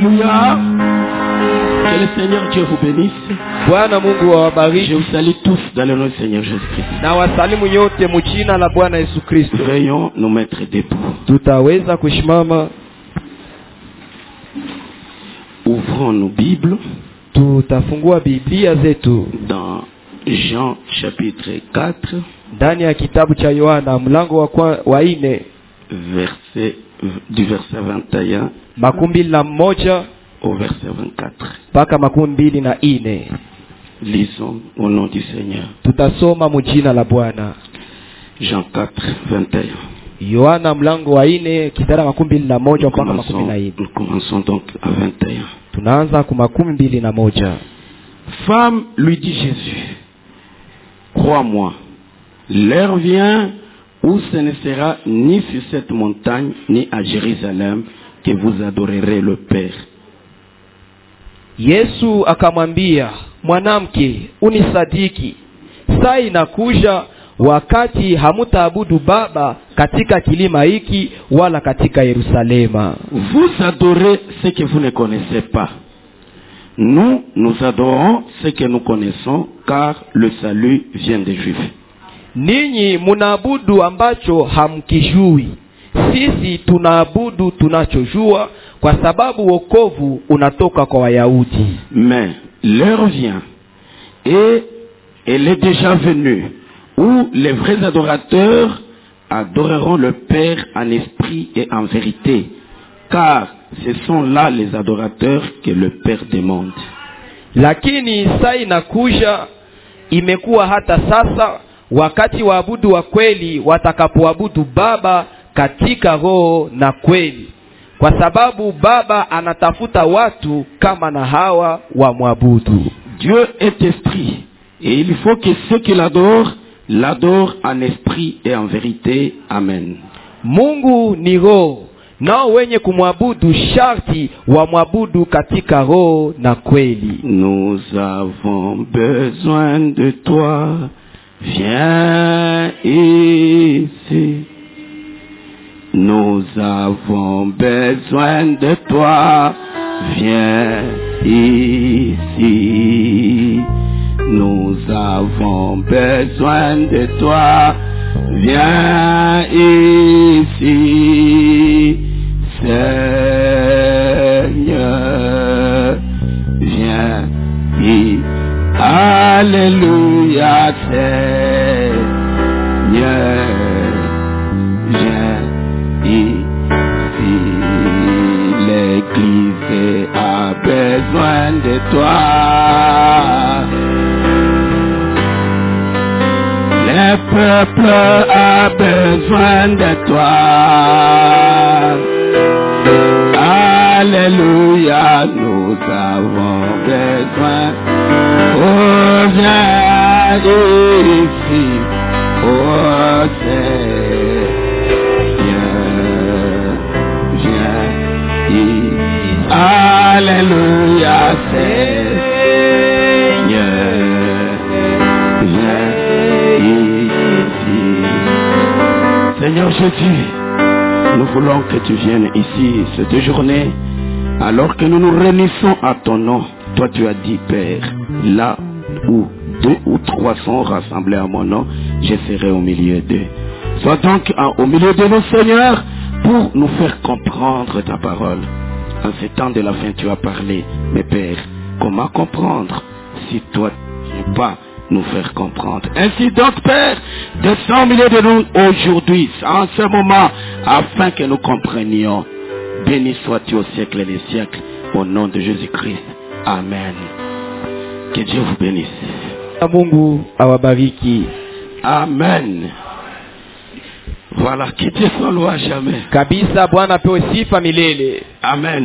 Alléluia. Que le Seigneur Dieu vous bénisse. Bwana Mungu awabariki. Je vous salue tous dans le nom du Seigneur Jésus-Christ. Na wasalimu nyote mchina la Bwana Yesu Kristo. Veuillons nous mettre debout. Tutaweza kushimama. Ouvrons nos Bibles. Tutafungua Biblia zetu dans Jean chapitre 4. Ndani ya kitabu cha Yohana mlango wa 4 du verset 21 21 au verset 24. Mpaka 24. Lisons au nom du Seigneur. Tutasoma mjina la Bwana. Jean 4, 21. Yohana mlango wa 4 kitara 21 mpaka 24. Nous commençons donc à 21. Tunaanza ku 21. Femme, lui dit Jésus, crois-moi, l'heure vient où ce ne sera ni sur cette montagne ni à Jérusalem que vous adorerez le Père. Yesu akamwambia, mwanamke, unisadiki, saa inakuja wakati hamutaabudu Baba katika kilima hiki wala katika Yerusalema. Vous adorez ce que vous ne connaissez pas. Nous adorons ce que nous connaissons, car le salut vient des Juifs. Ninyi munaabudu ambacho hamkijui. Sisi tunaabudu tunachojua, kwa sababu wokovu unatoka kwa Wayahudi. Mais l'heure vient, et elle est déjà venue, où les vrais adorateurs adoreront le Père en esprit et en vérité, car ce sont là les adorateurs que le Père demande. Lakini saa inakuja, imekuwa hata sasa, wakati waabudu wa kweli watakapoabudu Baba katika roho na kweli, kwa sababu Baba anatafuta watu kama na hawa wamwabudu. Dieu est esprit, et il faut que ceux qui l'adorent en esprit et en vérité. Amen. Mungu ni roho, nao wenye kumwabudu sharti wamwabudu katika roho na kweli. Nous avons besoin de toi, viens ici. Nous avons besoin de toi, viens ici. Nous avons besoin de toi, viens ici. Seigneur, viens ici. Alléluia, Seigneur, viens ici. L'Église a besoin de toi. Le peuple a besoin de toi. Alléluia, nous avons besoin. Oh, viens ici. Oh, Seigneur, viens ici. Alléluia, Seigneur, viens ici. Seigneur Jésus, nous voulons que tu viennes ici cette journée, alors que nous nous réunissons à ton nom. Toi tu as dit, Père, là où 2 ou 3 sont rassemblés à mon nom, je serai au milieu d'eux. Sois donc au milieu de nous, Seigneur, pour nous faire comprendre ta parole. En ces temps de la fin, tu as parlé, mais Père, comment comprendre si toi tu ne veux pas nous faire comprendre? Ainsi donc, Père, descends au milieu de nous aujourd'hui, en ce moment, afin que nous comprenions. Béni sois-tu au siècle des siècles, au nom de Jésus-Christ. Amen. Que Dieu vous bénisse. Mungu awabariki. Amen. Voilà, que Dieu soit loué à jamais. Kabisa, Bwana pewe sifa milele. Amen.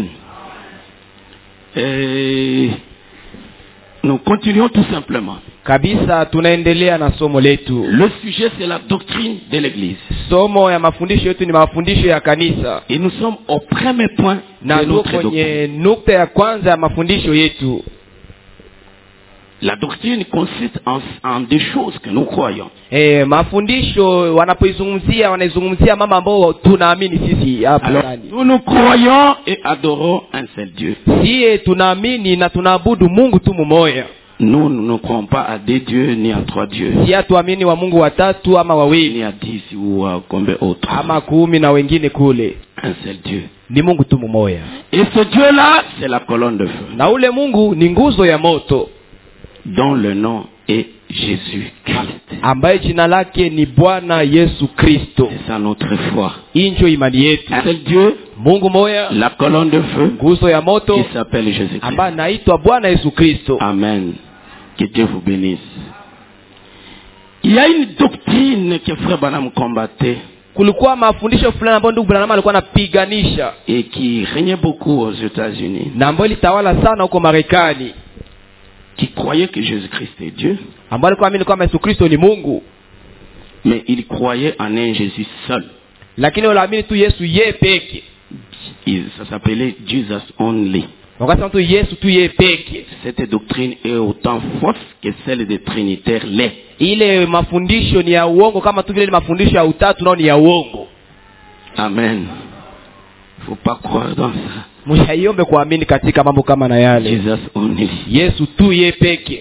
Et nous continuons tout simplement. Kabisa, tunaendelea na somo letu. Le sujet c'est la doctrine de l'église. Somo ya mafundisho yetu ni mafundisho ya kanisa. Et nous sommes au premier point de notre doctrine. Nukta ya kwanza ya mafundisho yetu. La doctrine consiste en des choses que nous croyons. Mafundisho wanapoizungumzia wanaizungumzia mambo ambayo tunaamini sisi hapa ndani. Nous croyons et adorons un seul Dieu. Sisi tunaamini na tunaabudu Mungu tu mmoja. Nous ne croyons pas à des dieux ni à trois dieux. Si tuamini wa Mungu watatu ama wawili ni à 10 ou à combien autres. Ama 10 na wengine kule. Un seul Dieu. Ni Mungu tu mmoja. Et ce Dieu là, c'est la colonne de feu. Na ule Mungu ni nguzo ya moto. Dont le nom est Jésus-Christ. Ambaye jina lake ni Bwana Yesu Kristo. C'est ça notre foi. Injo imani yetu. Un seul Dieu, Mungu moya, la colonne de feu, nguzo ya moto, qui s'appelle Jésus-Christ. ambaye anaitwa Bwana Yesu Kristo. Amen. Que Dieu vous bénisse. Il y a une doctrine que frère Branham combattait. Kulikuwa mafundisho fulani ambayo ndugu Branham alikuwa anapiganisha. Et qui régnait beaucoup aux États-Unis. Na ambayo ilitawala sana huko Marekani. Qui croyait que Jésus-Christ est Dieu. Ambaye alikuwa amini kwamba Yesu Kristo ni Mungu. Mais il croyait en un Jésus seul. Lakini waliamini tu Yesu yeye peke. Ça s'appelait Jesus only. Wakasema tu Yesu tu yeye peke. Cette doctrine est autant fausse que celle des trinitaires l'est. Ile mafundisho ni ya uongo kama tu vile mafundisho ya utatu nao ni ya uongo. Amen. Faut pas croire dans ça. Mshaombe kuamini katika mambo kama na yale. Jesus only. Yesu tu yeye peke.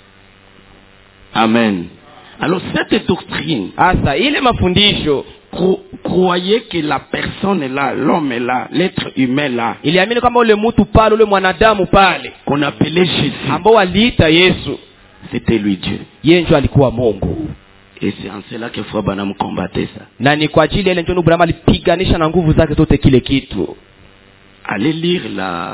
Amen. Alors cette doctrine, asa ile mafundisho croyez que la personne est là, l'homme est là, l'être humain est là. Iliamini kama ule mtu pale, ule mwanadamu pale, qu'on appelait Jésus, ambao aliita Yesu, c'était lui Dieu. Yeye ndiye alikuwa Mungu. Et c'est en cela que Frère Branham combattait ça. Na ni kwa ajili ile ndio Branham alipiganisha na nguvu zake zote kile kitu. Allez lire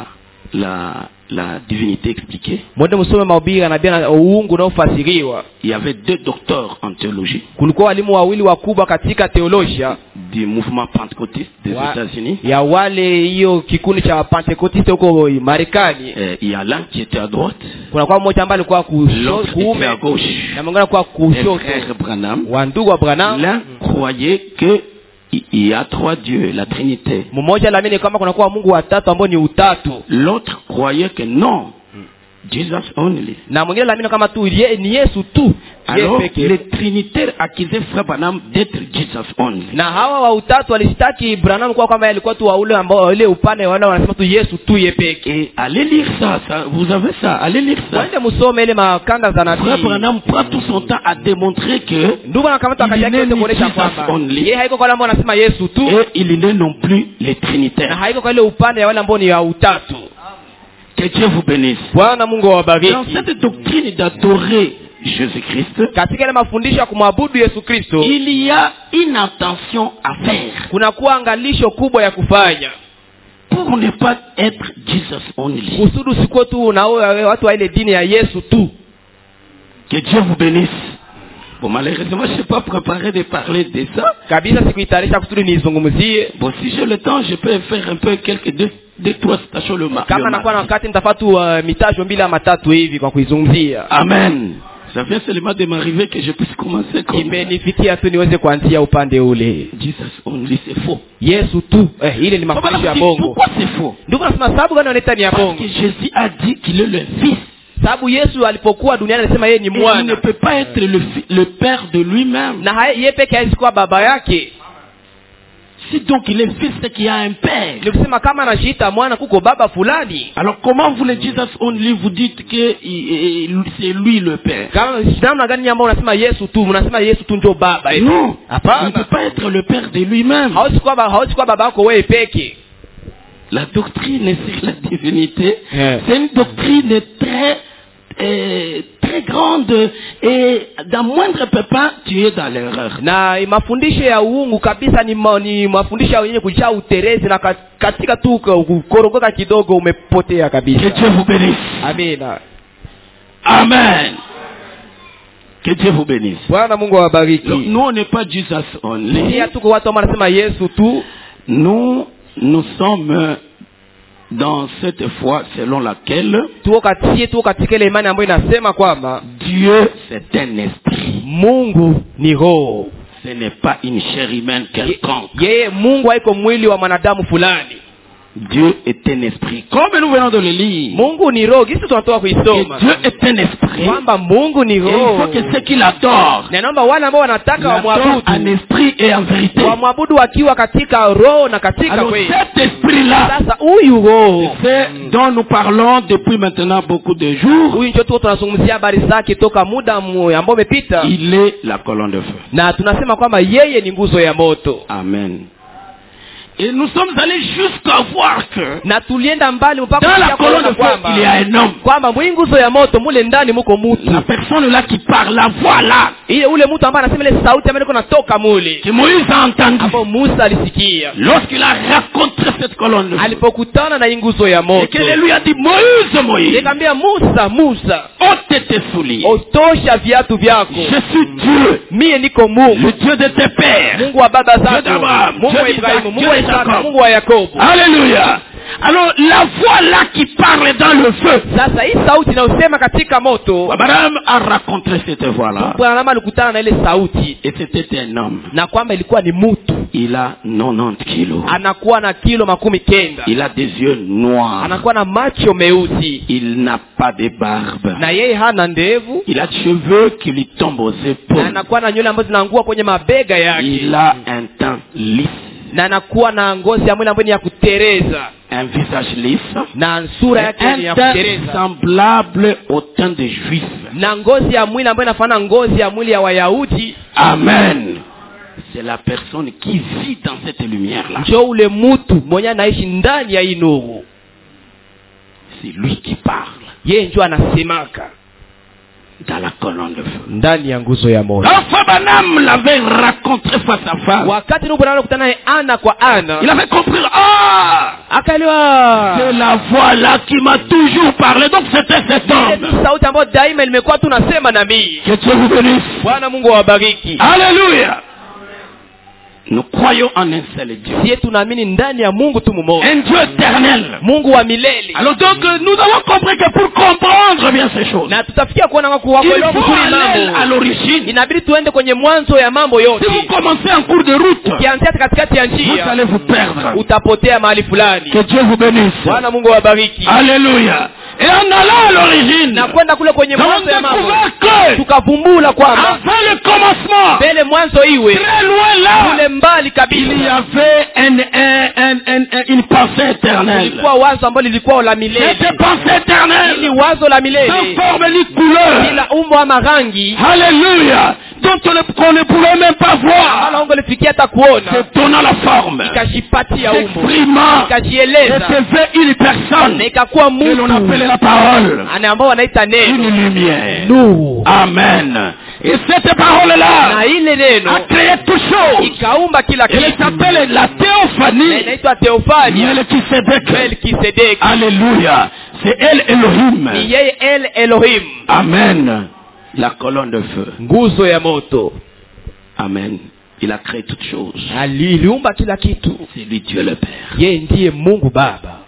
la divinité expliquée. Mwende msome mahubiri na nabii na uungu unaofasiriwa. Il y avait 2 docteurs en théologie. Kulikuwa walimu wawili wakubwa katika teolojia du mouvement pentecôtiste des États-Unis. Ya wale hiyo kikundi cha Pentecôtiste huko Marekani. Il y a l'un qui était à droite. Kuna kwa mmoja ambaye alikuwa kuume à gauche. Na mwingine kwa kushoto. Wa ndugu wa Branham. L'un croyait que il y a 3 dieux, la Trinité. Mmoja aliamini kama kuna kwa Mungu watatu ambao ni utatu. L'autre croyait que non, Jesus only. Na mwingine aliamini kama tu ni Yesu tu. Alors les trinitaires accusaient Frère Branham d'être Jesus only. Na hawa wa utatu walishtaki Branham kwa kwamba alikuwa tu wa ule ambao ile upande wale wanasema tu Yesu tu yeye pekee. Allez lire ça, vous avez ça, allez lire ça. Mwende msome ile makanda za nabii. Frère Branham prend tout son temps à démontrer que ndugu anakamata wakati yake kuonesha kwamba yeye haiko kwa wale ambao wanasema Yesu tu. Et il n'est non plus les trinitaires. Na haiko kwa ile upande wale ambao ni wa utatu. Que Dieu vous bénisse. Bwana Mungu awabariki. Dans cette doctrine d'adorer Jésus-Christ, katika ile mafundisho ya kumwabudu Yesu Kristo, il y a une attention à faire. Kuna kuangalisho kubwa ya kufanya. Pour ne pas être Jesus only. Usudu siko tu na watu wa ile dini ya Yesu tu. Que Dieu vous bénisse. Bon, malheureusement, je ne suis pas préparé de parler de ça. Kabisa sikuitarisha kusudi nizungumzie. Bon, si j'ai le temps, je peux faire un peu quelques deux trois stations le matin. Kama nakuwa na wakati nitafatu mitasho 2 ama 3 hivi kwa kuizungumzia. Amen. Ça vient seulement de m'arriver que je puisse commencer comme imenifikia tu niweze kuanzia upande ule. Jesus only, c'est faux. Yesu tu, ile ni mafundisho ya bongo. Pourquoi c'est faux? Ndugu nasema sababu gani wanaita ni ya bongo? Parce que Jésus a dit qu'il est le fils. Sababu Yesu alipokuwa duniani alisema yeye ni mwana. Il ne peut pas être le père de lui-même. Na yeye peke yake kwa baba yake. Si donc il est fils, c'est qu'il y a un père. Nikusema kama anajiita mwana kuko baba fulani. Alors comment vous le dites only, vous dites que c'est lui le père? Kama namna gani ambao unasema Yesu tu, unasema Yesu tu ndio baba hivi? Non. Hapana. Il ne peut pas être le père de lui-même. Hawezi kwa baba yako wewe peke. La doctrine sur la divinité, c'est une doctrine très grande et dans moindre pépin tu es dans l'erreur. Na mafundisho ya uungu kabisa ni mafundisho yenye kujaa uterezi na katika tu kukorogoka kidogo umepotea kabisa. Que Dieu vous bénisse. Amina. Amen. Que Dieu vous bénisse. Bwana Mungu awabariki. Nous on n'est pas Jesus only. Si hatuko watu ambao wanasema Yesu tu. Nous sommes dans cette foi selon laquelle tuko katika ile imani ambayo inasema kwamba Dieu c'est un esprit. Mungu ni roho. Ce n'est pas une chair humaine quelconque. Yeye Mungu haiko mwili wa mwanadamu fulani. Dieu est un esprit. Comme nous venons de le lire. Mungu ni roho. Gisi tunatoka Que kuisoma. Dieu est un esprit. Kwamba Mungu ni Et il roho. faut que ceux qui l'adorent, Na naomba wale ambao wanataka l'adorent en wamwabudu, esprit et en vérité. wamwabudu wakiwa katika roho na katika Alors kweli. cet esprit-là, Sasa huyu roho, c'est dont nous parlons depuis maintenant beaucoup de jours. huyu ndio tuko tunazungumzia habari zake toka muda ambao umepita, Il est la colonne de feu. na tunasema kwamba yeye ni nguzo ya moto. Amen. Et nous sommes allés jusqu'à voir que Na tulienda mbali mpaka dans la kufikia colonne kuona de feu, il y a un homme. kwamba mwii nguzo ya moto mule ndani muko mutu. La personne là qui parle, la voix là, Ile ule mtu ambaye anasema ile sauti ambayo iko natoka mule, que Moïse a entendu. hapo Musa alisikia Lorsqu'il a rencontré cette colonne de feu. alipokutana na hii nguzo ya Et moto. qu'elle lui a dit, Moïse, Moïse, Nikamwambia Musa, Musa, ôte tes souliers. otosha viatu vyako. Je suis Dieu, Mie niko Mungu, le Dieu de tes pères. Mungu wa baba Dieu zako, d'Abraham, Mungu Dieu wa d'Isaac, Ibrahimu, Mungu Dieu wa de Isaka, Jacob. Mungu wa Yakobo. Alléluia. Alors la voix là qui parle dans le feu. Sasa hii sauti inayosema katika moto, Abraham a rencontré cette voix là. Bwana alikutana na ile sauti, Et c'était un homme. na kwamba ilikuwa ni mtu Il a 90 kilos. anakuwa na kilo 90, Il a des yeux noirs. anakuwa na macho meusi, Il n'a pas de barbe. na yeye hana ndevu, Il a des cheveux qui lui tombent aux na épaules. anakuwa na nywele ambazo zinaangua kwenye mabega yake, Il a un teint lisse. na anakuwa na ngozi ya mwili ambayo ni ya kutereza, Un visage lisse. na sura yake ni ya Un teint kutereza, semblable au teint des Juifs. na ngozi ya mwili ambayo inafanana ngozi ya mwili ya Wayahudi. Amen. C'est la personne qui vit dans cette lumière-là. Njo ule mtu mwenye anaishi ndani ya hii nuru, C'est lui qui parle yeye njo anasemaka dans la colonne de feu. ndani ya nguzo ya moto. L'enfant Banam l'avait rencontré face à face. Wakati Nuhu anakutana naye ana kwa ana, Il avait compris. Ah! akaelewa C'est la voix là qui m'a toujours parlé. Donc c'était cet ile homme. tu sauti ambayo daima nimekuwa tunasema na mimi. Que Dieu vous bénisse. Bwana Mungu awabariki. Alléluia. Nous croyons en un seul Dieu. Sie tunaamini ndani ya Mungu tu mmoja, Un Dieu éternel. Mungu wa milele. Alors donc nous avons compris que pour comprendre bien ces choses, Na tutafikia kuona il kuelewa faut vizuri aller à mambo, l'origine. inabidi tuende kwenye mwanzo ya mambo yote. Si vous commencez en cours de route, Ukianzia katikati ya vous njia allez vous perdre. utapotea mahali fulani. Que Dieu vous bénisse. Bwana Mungu awabariki. Alléluia. Et en allant à l'origine, Na kwenda kule kwenye nous avons mwanzo ya mambo, découvert que tukavumbula kwamba avant le commencement, mbele mwanzo iwe très loin là, kule mbali il y kabisa, avait une pensée éternelle. ilikuwa wazo ambalo lilikuwa la milele. Cette pensée Ili éternelle, wazo la sans milele forme ni couleur. bila umbo ama rangi, Alléluia. Dont qu'on ne pouvait même pas voir. wala ungelifikia hata kuona, Se donnant la forme. ikajipatia umbo, Exprimant. Et ikajieleza, c'était une personne na ikakuwa que l'on appelait mtu la parole. ambao wanaita Une neno lumière. nuru, Amen. Et cette na parole-là ile neno a créé toute chose. ikaumba kila Elle kitu, s'appelle la na théophanie. inaitwa Theofania Melchisedec. Melkisedeki. Alléluia. C'est elle Elohim. Ni yeye El Elohim, Amen. La colonne de feu. nguzo ya moto. Amen. Il a créé toutes choses. Aliumba kila kitu, C'est lui Dieu le Père. yeye ndiye Mungu Baba.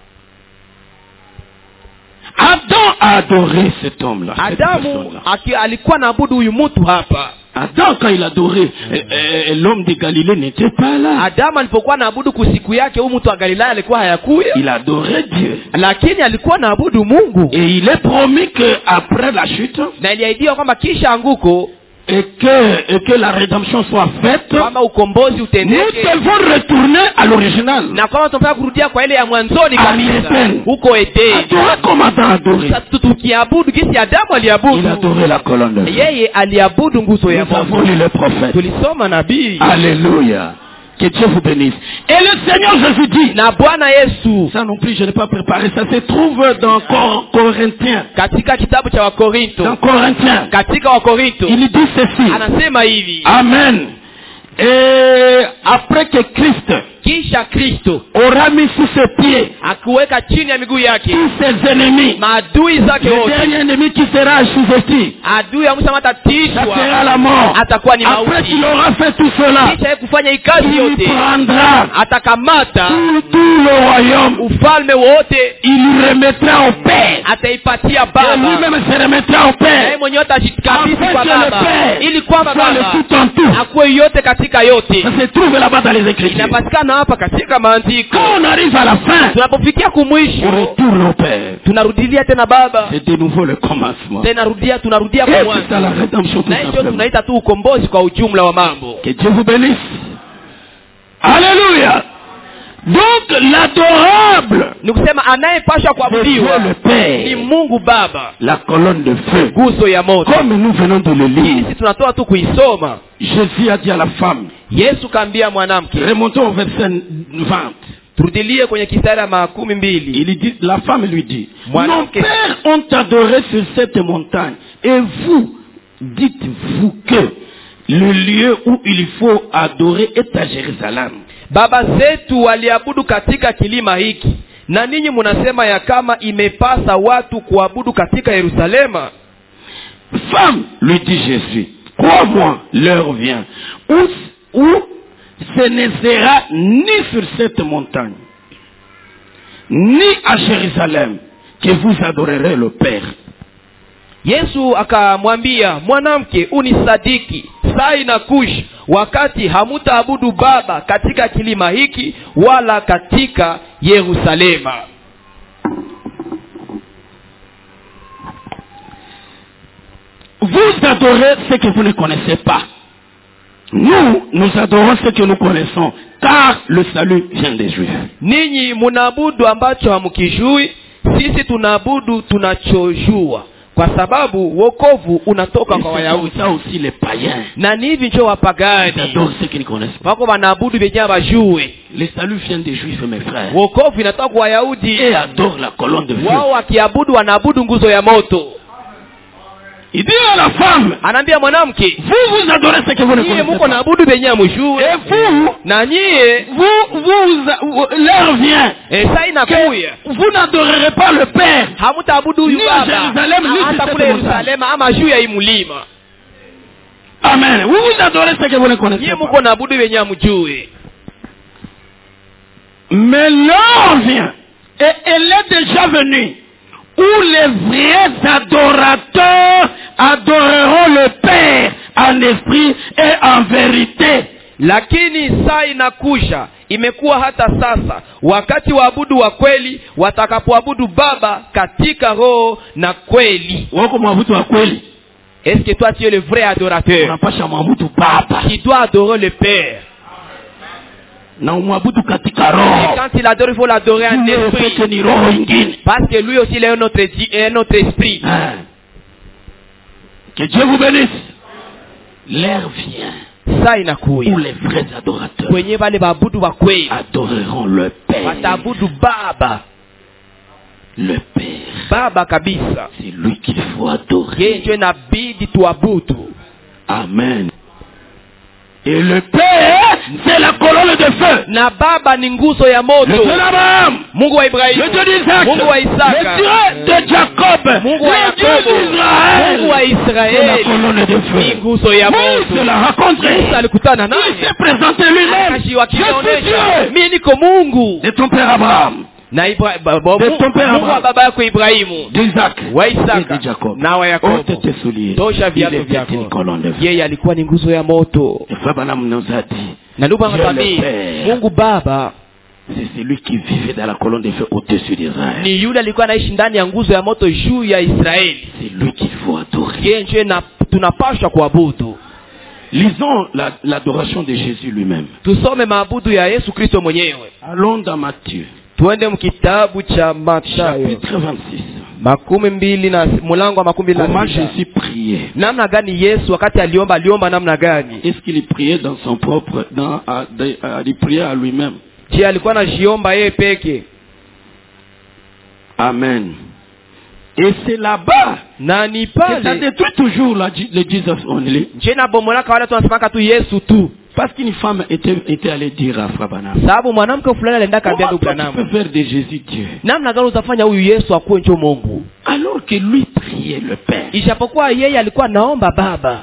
Adam a adoré cet homme-là. cette Adamu personne-là. alikuwa naabudu huyu mtu hapa. Adam, quand il adorait, l'homme de Galilée n'était pas là. Adamu alipokuwa naabudu kusiku yake, huyu mtu wa Galilaya alikuwa hayakuya, Il adorait Dieu. lakini alikuwa naabudu Mungu, Et il est promis qu'après la chute, na iliahidiwa kwamba kisha anguko et que la rédemption soit faite, kwamba ukombozi nous utendeke, devons retourner à l'original. na kwamba tunataka kurudia kwa ile ya mwanzoni kabisa Amen. huko Edeni. Adorer comme Adam adorait. Sasa tukiabudu jinsi Adamu Il aliabudu, adorait la colonne de feu. yeye aliabudu nguzo ya Nous avons moto. lu les prophètes. Tulisoma nabii Alléluia. Que Dieu vous bénisse. Et le Seigneur Jésus dit, na Bwana Yesu ça non plus je n'ai pas préparé, ça se trouve dans Corinthiens. katika kitabu cha Dans Wakorinto, Corinthiens, katika Wakorinto il dit ceci. anasema hivi: Amen. Et après que Christ kisha Kristo aura mis sous ses pieds akuweka chini ya miguu yake tous ses ennemis, maadui zake le wote, dernier ennemi qui sera assujetti, adui ya mwisho ça sera atatishwa, la mort. atakuwa ni Après qu'il mauti. aura fait tout cela, Kisha yeye kufanya hii kazi il yote, prendra atakamata tout le royaume, ufalme wote, il lui remettra au Père. ataipatia Et Baba, lui-même se remettra au na Père. yeye mwenyewe atajikabidhi Afin kwa que le Baba, Père ili kwamba soit le Baba tout en tout. akuwe yote katika yote. Ça se trouve là-bas dans les Écritures. Inapatikana tunaapa katika maandiko. Quand on arrive à la fin, Tunapofikia on kumwisho, retourne au Père. tunarudilia tena Baba. C'est de nouveau le commencement. Tunarudia Et kwa c'est ça la mwanzo. rédemption tout Na hicho simplement. tunaita tu ukombozi kwa ujumla wa mambo. Que Dieu vous bénisse. Alléluia. Donc l'adorable, Ni kusema anayepasha c'est Dieu kuabudiwa le ni Père, Mungu Baba, la colonne de feu. nguzo ya moto. Comme nous venons de le lire, Sisi tunatoa tu kuisoma. Jésus a dit à la femme, Yesu kaambia mwanamke. remontons au verset 20. Turudilie kwenye kistari ya 12. Il dit, la femme lui dit, Moi, nos non, pères ont adoré sur cette montagne, et vous, dites-vous que le lieu où il faut adorer est à Jérusalem. Baba zetu waliabudu katika kilima hiki, na ninyi munasema ya kama imepasa watu kuabudu katika Yerusalema. Femme, lui dit Jésus, crois-moi, l'heure vient où ce ne sera ni sur cette montagne, ni à Jérusalem que vous adorerez le Père. Yesu akamwambia, mwanamke, unisadiki, saa inakuja wakati hamutaabudu Baba katika kilima hiki wala katika Yerusalema. Vous adorez ce que vous ne connaissez pas. Nous adorons ce que nous connaissons, car le salut vient des Juifs. Ninyi munaabudu ambacho hamukijui, sisi tunaabudu tunachojua, kwa sababu wokovu unatoka kwa Wayahudi. Ça aussi les païens. Na ni hivi ndio wapagani. Ils adorent ce qu'ils ne connaissent pas. Wako wanaabudu vyenye wajue. Le salut vient des Juifs, mes frères. Wokovu inatoka kwa Wayahudi. Et adorent la colonne de feu. Wao wakiabudu wanaabudu nguzo ya moto. Il dit à la femme, Anaambia mwanamke, vous adorez ce que vous ne nyie connaissez muko pas. naabudu vyenye mjue. Et vous, Na nyie l'heure vient saa inakuya. vous n'adorerez pas le Père. Hamutaabudu huyu Ni Baba. Yerusalemu, ni Hata sisi kule tumo Yerusalema ama juu ya hii mlima. Amen. Vous adorez ce que vous ne connaissez Nyie pas. muko naabudu vyenye mjue. Mais l'heure vient, et elle est déjà venue, où les vrais adorateurs adoreront le Père en esprit et en vérité. Lakini saa inakuja, imekuwa hata sasa, wakati waabudu wa kweli watakapoabudu Baba katika roho na kweli. Wako mwabudu wa kweli. Est-ce que toi tu es le vrai adorateur? Unapasha mwabudu Baba. Tu dois adorer le Père. Na umwabudu katika Et roho. quand il adore, il faut l'adorer en esprit. Ni roho ingine. Parce que lui aussi il est notre esprit. Que Dieu vous bénisse. L'heure vient Saa inakuya où les vrais adorateurs kwenye wale waabudu wa kweli adoreront le Père. wataabudu Baba. Le Père. Baba kabisa. C'est lui qu'il faut adorer. Yeye ndio inabidi tuabudu. Amen. Et le Père, c'est la colonne de feu. Na Baba ni nguzo ya Le moto. Dieu d'Abraham, Mungu wa Ibrahimu, le Dieu d'Isaac, Mungu wa le Isaka, Dieu de Jacob, Mungu wa le Dieu Yakobo, d'Israël. Mungu wa C'est la Israeli colonne de ni feu. nguzo ya Moïse moto. l'a rencontré. Musa alikutana Il naye, s'est présenté lui-même. Je suis akajiwakilisha, Dieu mimi niko Mungu. de ton père Abraham, Na De ton père Mungu wa Abraham. baba yako Ibrahimu, d'Isaac wa et Isaka de Jacob. na wa Yakobo. Ôte tes souliers. Tosha Il viatu était une vyako. colonne de feu. Yeye alikuwa ni nguzo ya moto. Et Frère Branham nous a dit, Na ndugu Dieu le anatuambia, Père. Mungu Baba c'est celui qui vivait dans la colonne de feu au-dessus d'Israël. ni yule alikuwa anaishi ndani ya nguzo ya moto juu ya Israeli. C'est lui qu'il faut adorer. Yeye ndio tunapaswa kuabudu. Lisons l'adoration de Jésus lui-même. Tusome maabudu ya Yesu Kristo mwenyewe. Allons dans Matthieu, Tuende mkitabu cha Mathayo chapitre 26. mlango wa Comment 26. Jésus priait. Namna gani Yesu wakati aliomba namna gani? Est-ce qu'il priait dans son propre, il priait à lui-même? Je, alikuwa anajiomba yeye peke? Amen. Et c'est là-bas Na ni que ça pale détruit toujours le Jesus only. je na bomolaka wale tunasemaka tu Yesu tu. Parce qu'une femme était allée dire à Frère Branham, Sababu mwanamke fulani alienda kaambia comment ndugu toi tu Branham, peux faire de Jésus Dieu? namna gani utafanya huyu Yesu akuwe njo Mungu? Alors que lui priait le Père. Ijapokuwa yeye alikuwa naomba Baba.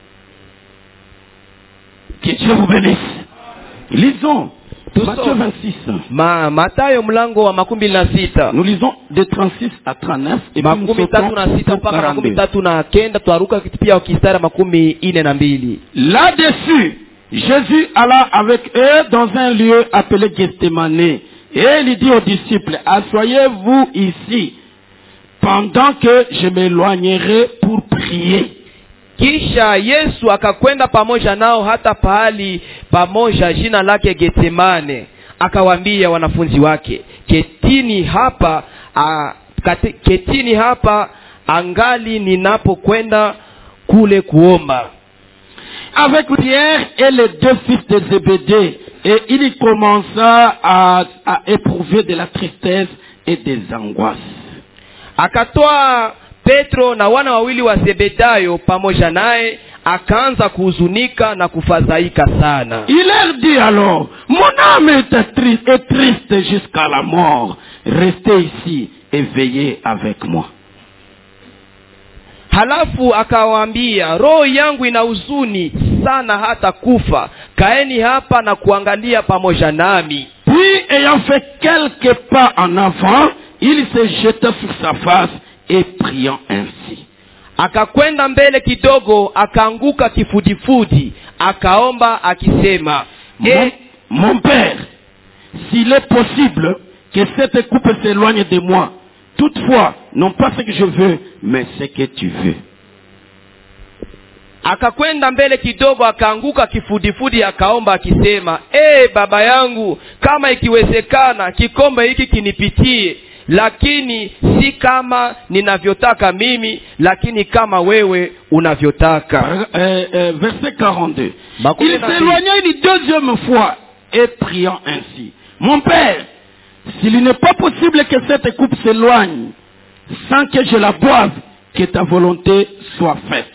Que Dieu vous bénisse. Lisons Tous Matthieu sommes. 26. Mathayo mlango wa 26. Nous lisons de 36 à 39 et puis nous sautons 36 au mpaka 42. 39 twaruka pia ukistara 42. Là-dessus, Jésus alla avec eux dans un lieu appelé Gethsemane. Et il dit aux disciples, asseyez-vous ici, pendant que je m'éloignerai pour prier. Kisha Yesu akakwenda pamoja nao hata pahali pamoja jina lake Getsemane. Akawaambia wanafunzi wake, ketini hapa angali ninapokwenda kule kuomba. Avec Pierre et les deux fils de Zébédée, et il commença à éprouver de la tristesse et des angoisses. Akatoa Petro na wana wawili wa Zebedayo pamoja naye, akaanza kuhuzunika na kufadhaika sana. Il leur dit alors, mon âme est triste jusqu'à la mort. Restez ici et veillez avec moi. Halafu akawaambia, roho yangu ina huzuni sana hata kufa. Kaeni hapa na kuangalia pamoja nami. Puis ayant fait quelques pas en avant, il se jeta sur sa face et priant ainsi. Akakwenda mbele kidogo, akaanguka kifudifudi, akaomba akisema, mon Père, s'il est possible que cette coupe s'éloigne de moi, toutefois, non pas ce que je veux, mais ce que tu veux. Akakwenda mbele kidogo, akaanguka kifudifudi, akaomba akisema, baba yangu, kama ikiwezekana kikombe hiki kinipitie, lakini si kama ninavyotaka mimi, lakini kama wewe unavyotaka. Verset 42. Il s'éloigna une deuxième fois et priant ainsi, mon Père, s'il n'est pas possible que cette coupe s'éloigne sans que je la boive, que ta volonté soit faite.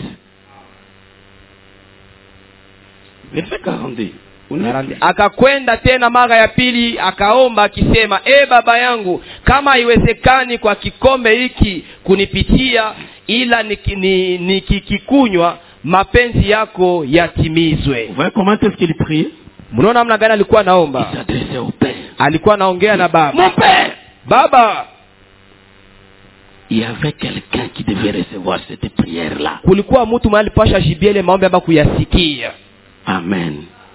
Verset 42. Akakwenda tena mara ya pili, akaomba akisema, baba yangu, kama haiwezekani kwa kikombe hiki kunipitia, ila nikikunywa mapenzi yako yatimizwe. Vous voyez comment est-ce qu'il prie? Mnaona namna gani alikuwa naomba? Il s'adressait au Père. Alikuwa anaongea na Baba. Mon Père! Baba! Il y avait quelqu'un qui devait recevoir cette prière-là. Kulikuwa mtu mahali pasha jibiele maombi haba kuyasikia. Amen.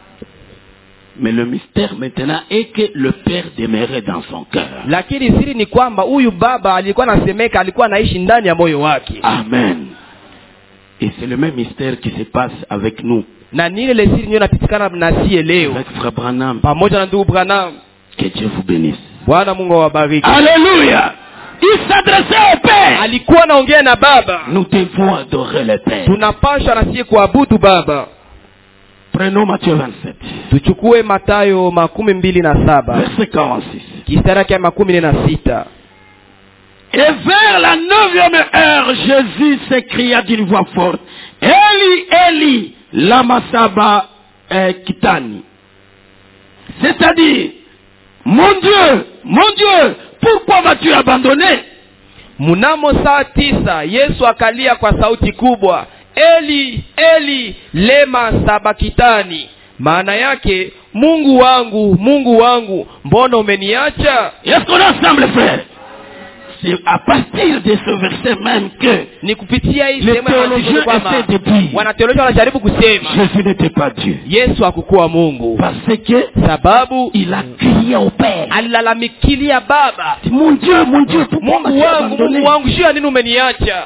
Mais le mystère maintenant est que le Père demeurait dans son cœur. Lakini siri ni kwamba huyu baba alikuwa anasemeka, alikuwa anaishi ndani ya moyo wake. Amen. Et c'est le même mystère qui se passe avec nous. Na nile le siri nyo napitikana na sie leo. Avec Frère Branham. Pamoja na ndugu Branham. Que Dieu vous bénisse. Bwana Mungu awabariki. Alléluia. Il s'adressait au Père. Alikuwa anaongea na Baba. Nous devons adorer le Père. Tunapasha na sie kuabudu Baba. Prenons Matthieu 27. Tuchukue Mathayo 27. Verset 46. Kistari yake 46. Et vers la 9e heure, Jésus s'écria d'une voix forte, Eli, Eli, lama sabachthani. C'est-à-dire, mon Dieu, pourquoi m'as-tu abandonné? Mnamo saa 9, Yesu akalia kwa sauti kubwa, Eli, Eli, lema sabachthani. Maana yake, Mungu wangu, mbona umeniacha? Est-ce qu'on est ensemble, frère? C'est à partir de ce verset même que ni kupitia hii les théologiens essaient de dire, wanateolojia wanajaribu kusema Jésus n'était pas Dieu. Yesu hakukuwa Mungu. Parce que sababu il a crié au Père. Alilalamikilia Baba. Mon Dieu, pourquoi Mungu wangu, shia nini umeniacha?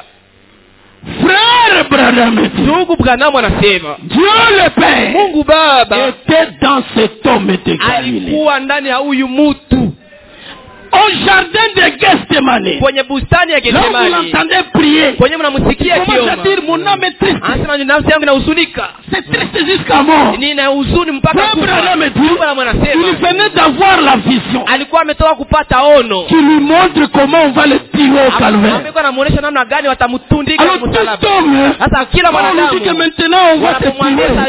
Frère Branham, ndugu Branham anasema Dieu le Père, Mungu Baba était dans cet homme de Galilée. Alikuwa ndani ya huyu mtu. Au jardin de Gethsemane. Kwenye bustani ya Gethsemane. Là vous l'entendez prier. Kwenye mnamsikia akiomba. Comment dire mon âme est triste? Anasema nafsi yangu inahuzunika. C'est triste jusqu'à mort. Nina huzuni mpaka kufa. Il venait d'avoir la vision. Alikuwa ametoka kupata ono. Qui lui montre comment on va le tuer au calvaire. Amekuwa anamuonesha namna gani watamtundika kwa msalaba. Sasa kila mwanadamu maintenant on va te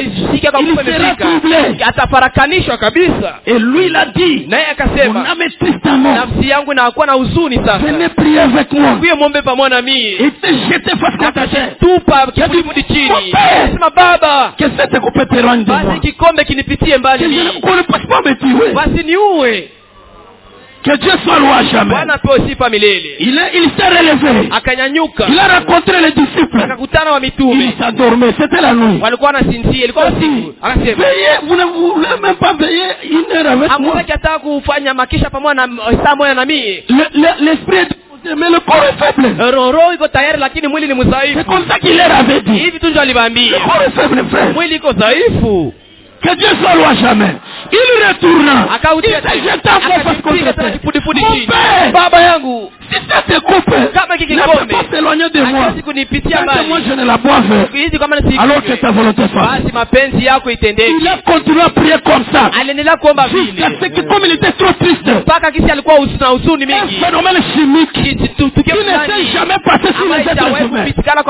tuer. Atafarakanishwa kabisa. Et lui il a dit, naye akasema, mon âme est triste à mort. Nafsi yangu inakuwa na huzuni sasa. Venez prier avec moi. Kuye muombe pamoja na mimi. Et te jeter face contre terre. Tupa kifudifudi chini. Sema Baba, que cette coupe t'éloigne de moi. Basi kikombe kinipitie mbali mimi. Qu'on ne passe pas me tuer. Basi niue. Que Dieu soit loué à jamais. Bwana pewe sifa milele. Il s'est relevé. Akanyanyuka. Il a rencontré les disciples. Akakutana wa mitume. Il s'endormait. C'était la nuit. Walikuwa wanasinzia. Ilikuwa usiku. Akasema, veillez, vous ne voulez même pas veiller une heure avec moi. Hamutaki hata kufanya makisha pamoja na saa moja na mimi. L'esprit est disposé, mais le corps est faible. Roho iko tayari lakini mwili ni mdhaifu. C'est comme ça qu'il leur avait dit. Hivi tu ndio aliwaambia. Le corps est faible, frère. Mwili iko dhaifu. Que Dieu soit loué à jamais. Il retourna. Il s'est jeté en face contre terre. Mon père, baba yangu, si ça te coupe, ne peux pas s'éloigner de moi. Quand moi je ne la bois alors que ta volonté fasse. Il a continué à prier comme ça. Jusqu'à ce que comme il était trop triste, un phénomène chimique qui ne s'est jamais passé sur les êtres humains.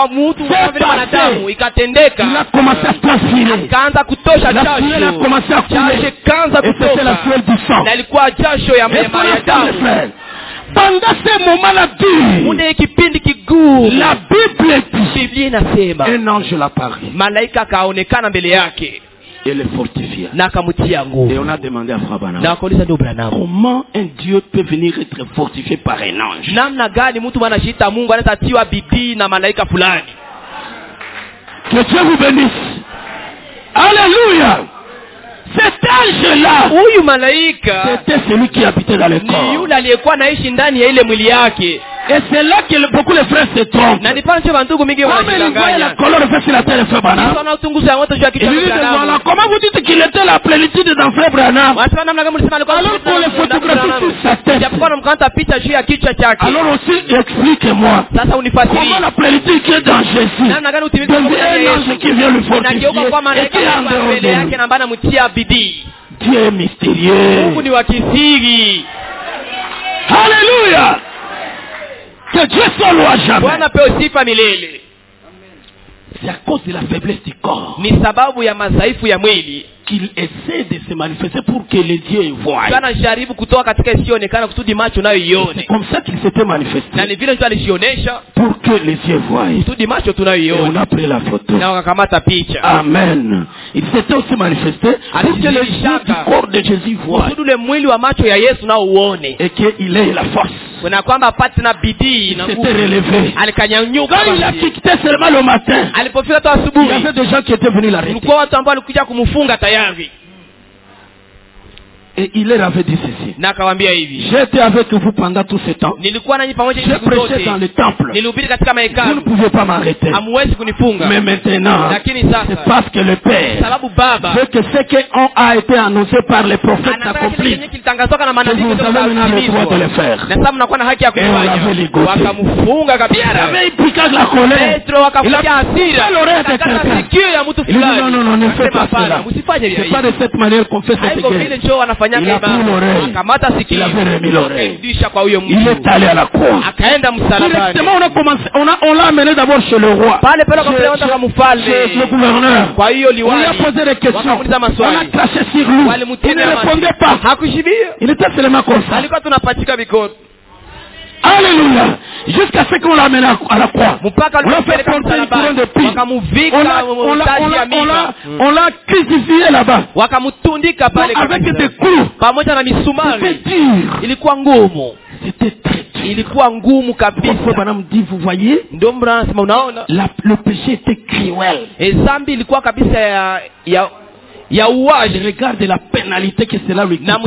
Il a commencé à transpirer. La sueur a commencé à couler. Et c'était la sueur du sang. Pendant ces moments-là durs, la Bible dit, un ange l'a paru et le fortifia. Et on a demandé à Frère Branham, comment un Dieu peut venir être fortifié par un ange? Que Dieu vous bénisse. Alléluia. Cet ange-là, c'était celui qui habitait dans le corps. Et c'est là que beaucoup de frères se trompent. Comme ils voient la colonne faite sur la terre de Frère Branham, ils disent voilà, comment vous dites qu'il était la plénitude dans Frère Branham alors qu'on le photographie sur sa tête? Alors aussi, explique-moi comment la plénitude qui est dans Jésus devient un ange qui vient le fortifier et qui est en dehors de lui. Dieu est mystérieux. Alléluia. Que Dieu soit loué à jamais. C'est à cause de la faiblesse du corps qu'il essaie de se manifester pour que les yeux voient. C'est comme ça qu'il s'était manifesté. Pour que les yeux voient. Et on a pris la photo. Amen. Il s'était aussi manifesté pour que les yeux du corps de Jésus voient. Et qu'il ait la force. Il s'était relevé. Quand il a quitté seulement le matin, il y avait des gens qui étaient venus l'arrêter. Et il leur avait dit ceci. J'étais avec vous pendant tout ce temps. J'ai prêché dans le temple. Vous ne pouvez pas m'arrêter. Mais maintenant, c'est parce que le Père veut que ce qui a été annoncé par les prophètes s'accomplisse. Que vous avez maintenant le droit de le faire. Et on l'avait ligoté. Il avait impliqué la colère. Il a fait l'oreille de quelqu'un. Il dit non, ne fais pas cela. C'est pas de cette manière qu'on fait cette guerre. Il a pris l'oreille. Il avait remis l'oreille. Il est allé à la croix. Directement, on l'a amené d'abord chez le roi. Chez le gouverneur. On lui a posé des questions. On a craché sur lui. Il ne répondait pas. Il était seulement comme ça. Alléluia. Jusqu'à ce qu'on l'a amené à la croix. On l'a fait porter une couronne de pis. On l'a crucifié là-bas. Avec des coups. C'était dur. C'était très dur. Madame dit, vous voyez, le péché était cruel. Je regarde la pénalité que cela lui coûte.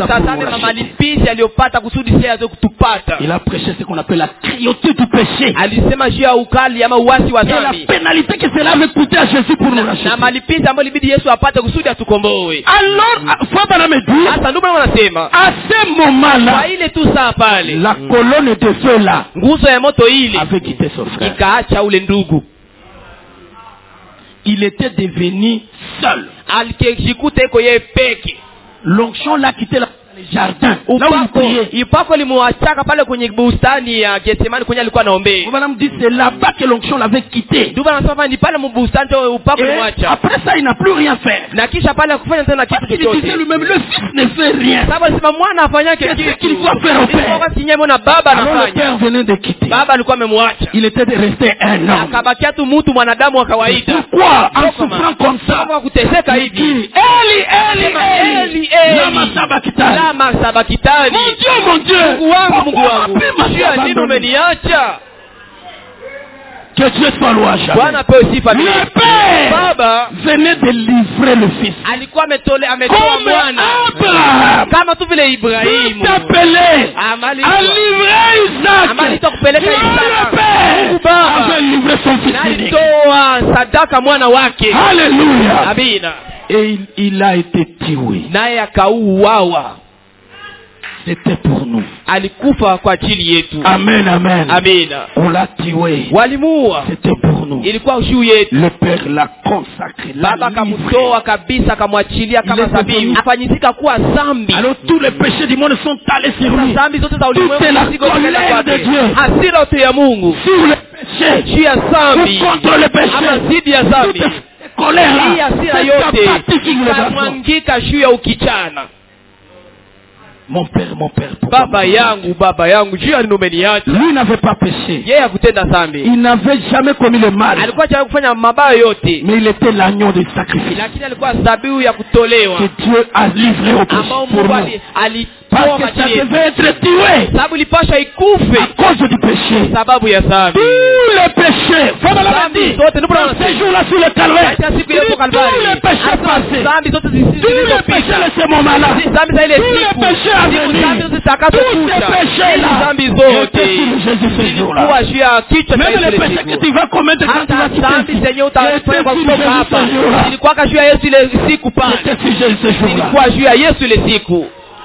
Il a prêché ce qu'on appelle la cruauté du péché. Et la pénalité que cela avait coûté à Jésus pour nous racheter. Alors, Frère dit, à ce moment-là, la colonne de feu-là avait quitté son frère. Il était devenu seul. L'onction l'a quitté le jardin. Là où il priait. Madame dit c'est là-bas que l'onction l'avait quitté. Et après ça, il n'a plus rien fait. Parce qu'il disait lui-même, le fils ne fait rien. Qu'est-ce qu'il doit faire au père? Alors le père venait de quitter. Il était de rester un homme. Pourquoi? En souffrant comme ça, il dit Eli, Eli, Eli, lama sabachthani. kama sabakitani. Mon Dieu. Mungu wangu. Jia nini umeniacha? Que Dieu soit loué. Bwana pewe sifa. Le Père Baba venait de livrer le Fils. alikuwa ametoa Comme mwana Abraham kama tu vile Ibrahimu t'appelait à livrer Isaac. amalitoa kupeleka Dieu Isaka. le Père Mungu Baba avait livré son Fils unique. alitoa sadaka mwana wake. Alléluia. Amina. Et il a été tué. Naye akauawa. C'était pour nous. Alikufa kwa ajili yetu. Amen, amen. Amina. On l'a tué. Walimuua. C'était pour nous. Ilikuwa juu yetu. Le Père l'a consacré. Baba akamtoa kabisa, akamwachilia kama dhabihu. Afanyizika kuwa dhambi. Alors tous les péchés du monde sont allés sur lui. Dhambi zote za Toute ulimwengu la ziko colère kwake. de Dieu. Hasira yote ya Mungu Sur le péché. juu ya dhambi Ou contre le péché. ama zidi ya dhambi. Toute colère Hii là. hasira C'est yote sympathique le garçon. ikamwangika juu ya ukichana. Mon Père, pourquoi Baba yangu, juu ya nini umeniacha? Lui n'avait pas péché. Yeye hakutenda dhambi. Il n'avait jamais commis le mal. Alikuwa hajawahi kufanya mabaya yote. Mais il était l'agneau du sacrifice. Lakini alikuwa dhabihu ya kutolewa. Que Dieu a livré au péché Ambao pour Mungu nous. alitoa Parce que ça majini. devait être tué. Sababu ilipasha ikufe À cause du péché. sababu ya dhambi. Tous les péchés. Voilà la dit. Dans ces jours-là sur le calvaire. Katika siku ile kwa Kalvari. Tous les péchés passés. Dhambi zote Tous les péchés zilizopita. de ce moment-là. Dhambi za ile Tous les siku. péchés à venir. Dhambi zote zitakazokuja. Tous ces péchés-là. Dhambi Étaient zote. sur Jésus ce jour-là. Kuwa juu ya kichwa cha Même Yesu les ile péchés que siku. tu vas commettre quand tu vas Hata dhambi quitter. zenye utafanya kwa kutoka hapa. Ilikuwa Ilikuwa juu ya Yesu ile siku pale. sur Jésus ce jour-là. Ilikuwa juu ya Yesu ile siku.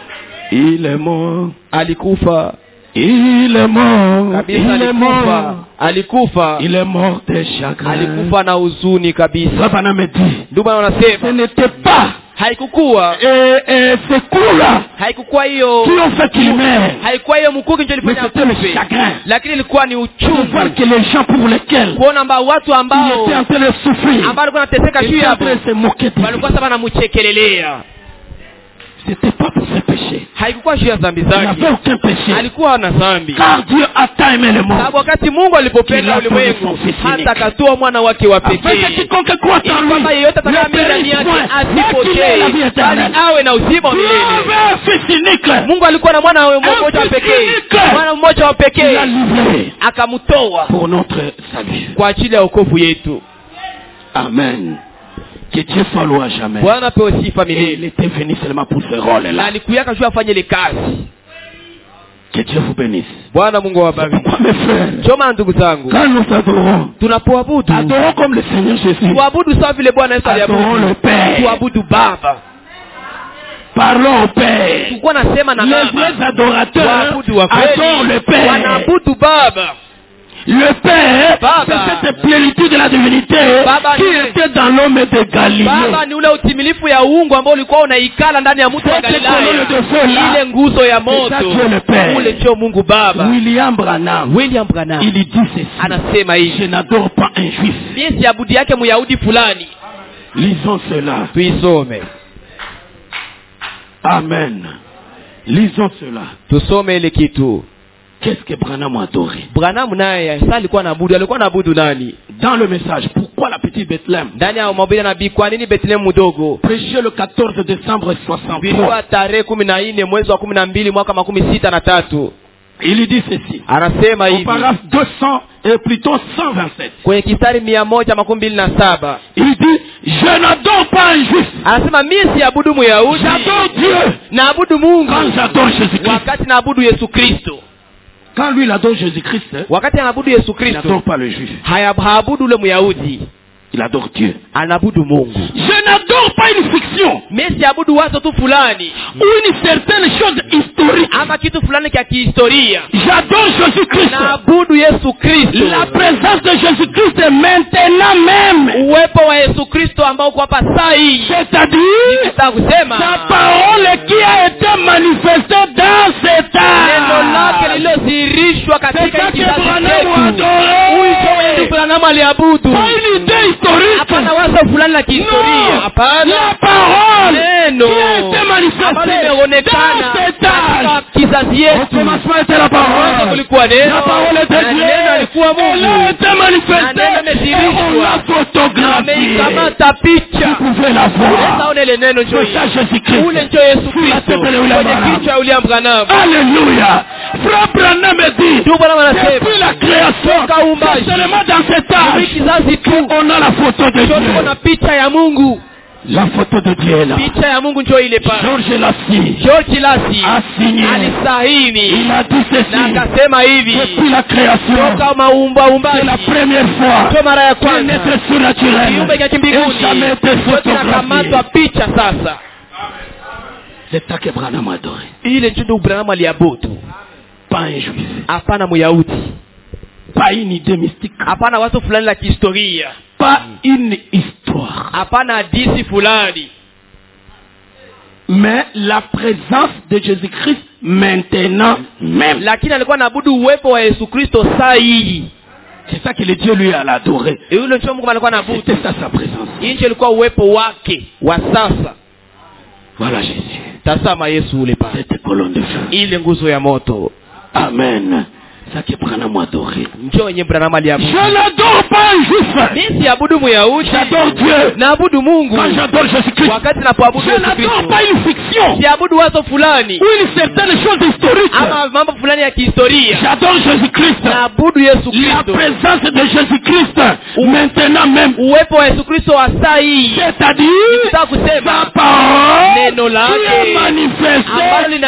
Il est mort. Alikufa. Il est mort. Kabisa Il est alikufa. mort. Alikufa. Il est mort de chagrin. Alikufa na huzuni kabisa. Baba me dit. Ndio maana Ce wanasema n'était pas haikukuwa ces coups-là haikukuwa hiyo qui ont fait qu'il meure. haikuwa hiyo mkuki ndio Mais ilifanya c'était le akufe, chagrin. lakini ilikuwa ni De uchungu voir que les gens pour lesquels kuona ambao watu il ambao était en train de souffrir, ambao walikuwa wanateseka il juu était en yabo train de se moquer de lui. walikuwa sasa wanamuchekelelea. C'était pas pour ses péchés. Haikuwa juu ya dhambi Il n'avait zake, aucun péché. alikuwa hana dhambi. Car Dieu a tant aimé le monde. Sababu wakati Mungu alipopenda ulimwengu hata akatoa mwana wake wa Afin que pekee, quiconque croit en ili kwamba lui yeyote ne atakayeamini ndani périsse yake point, mais qu'il ait la asipotee, vie bali éternelle. awe na uzima wa Dieu milele. avait un fils unique. Mungu alikuwa na mwana mmoja wa pekee, mwana mmoja wa Il pekee l'a livré akamtoa pour notre salut. kwa ajili ya wokovu yetu. Amen. Que Dieu soit loué à jamais. Bwana pewe sifa Et il milele. était venu seulement pour ce Na rôle-là. alikuyaka juu afanye ile kazi. Que Dieu vous bénisse. Bwana Mungu awabariki. Pourquoi mes frères, Choma ndugu zangu, quand nous adorons, tunapoabudu adorons comme le Seigneur Jésus. tuabudu sawa vile Bwana Yesu Adorons aliabudu. le Père. Tuabudu Baba. Parlons au Père. Tulikuwa nasema na Les Baba. vrais adorateurs Waabudu wa adorent le kweli Père. wanaabudu Baba. Le Père, Baba. c'est cette plénitude de la divinité Baba qui ni- était dans l'homme de Galilée. Baba ni ule utimilifu ya uungu ambao ulikuwa unaikala ndani ya mtu wa Cette Galilaya. colonne de feu là, Ile nguzo ya c'est ça moto. Dieu le Père. Ule ndio Mungu Baba. William Branham, William Branham il dit ceci. anasema Je hivi, n'adore pas un juif. mimi siabudi yake Myahudi fulani. Lisons cela. Tuisome. Amen. Lisons cela. Tusome ile kitu. Qu'est-ce que Branham a adoré? Branham naye sasa alikuwa anaabudu nani? Dans le message, pourquoi la petite Bethléem? Ndani ya mahubiri ya nabii, kwa nini Bethlehem mdogo? Prêché le 14 décembre 63. Bilikuwa tarehe 14 mwezi wa 12 mwaka 63. Il dit ceci. Anasema Au hivi paragraphe 200 et plutôt 127. kwenye kistari 127. Il dit, je n'adore pas un juif. Anasema mimi siabudu Myahudi, J'adore Dieu naabudu Mungu quand j'adore Jésus-Christ. wakati naabudu Yesu Kristo. Quand lui il adore Jésus-Christ, Wakati anaabudu Yesu il n'adore Kristo pas le juif. haabudu ule Myahudi, Il adore Dieu. anaabudu Mungu. Je n'adore pas une fiction Mimi siabudu wazo tu fulani ou une certaine chose historique. ama kitu fulani cha kihistoria. J'adore Jésus-Christ. Naabudu Yesu Kristo. La présence de Jésus-Christ est maintenant même. Uwepo wa Yesu Kristo ambao uko hapa saa hii. C'est-à-dire, Nataka kusema sa parole qui a été manifestée dans cet neno lake âge. lililodhihirishwa C'est katika ça que kizazi Branham chetu. Huyu adorait. ndio Branham aliabudu. Pas une idée historique. Hapana wazo fulani la kihistoria. Non. Hapana. La parole Neno qui a été ambalo manifestée limeonekana dans cet katika âge. kizazi Au yetu. commencement était la Mwanzo parole. kulikuwa La neno parole était na Dieu. neno alikuwa kuwa Mungu. Elle était manifestée. On l'a photographiée. Vous pouvez la voir. C'est ça Jésus-Christ. Alléluia. Frère Branham me dit, depuis la création, c'est seulement dans cet âge qu'on a la photo de Dieu. La photo de Dieu est là. Georges Lassie a signé. Il a dit ceci. Depuis la création, c'est la première fois qu'un être surnaturel n'a jamais été photographié. C'est ça que Branham a adoré. Pas un juif. Pas une idée mystique. Pas une histoire. Mais la présence de Jésus-Christ maintenant même. C'est ça que le Dieu lui a adoré. C'était ça sa présence. Voilà Jésus. Cette colonne de feu. Amen. Ça que Branham adoré. Je n'adore pas un juif. J'adore Dieu. Quand j'adore Jésus-Christ. Je n'adore pas une fiction. Ou une certaine chose historique. J'adore Jésus-Christ. La présence de Jésus-Christ maintenant même. C'est-à-dire sa parole qui est manifestée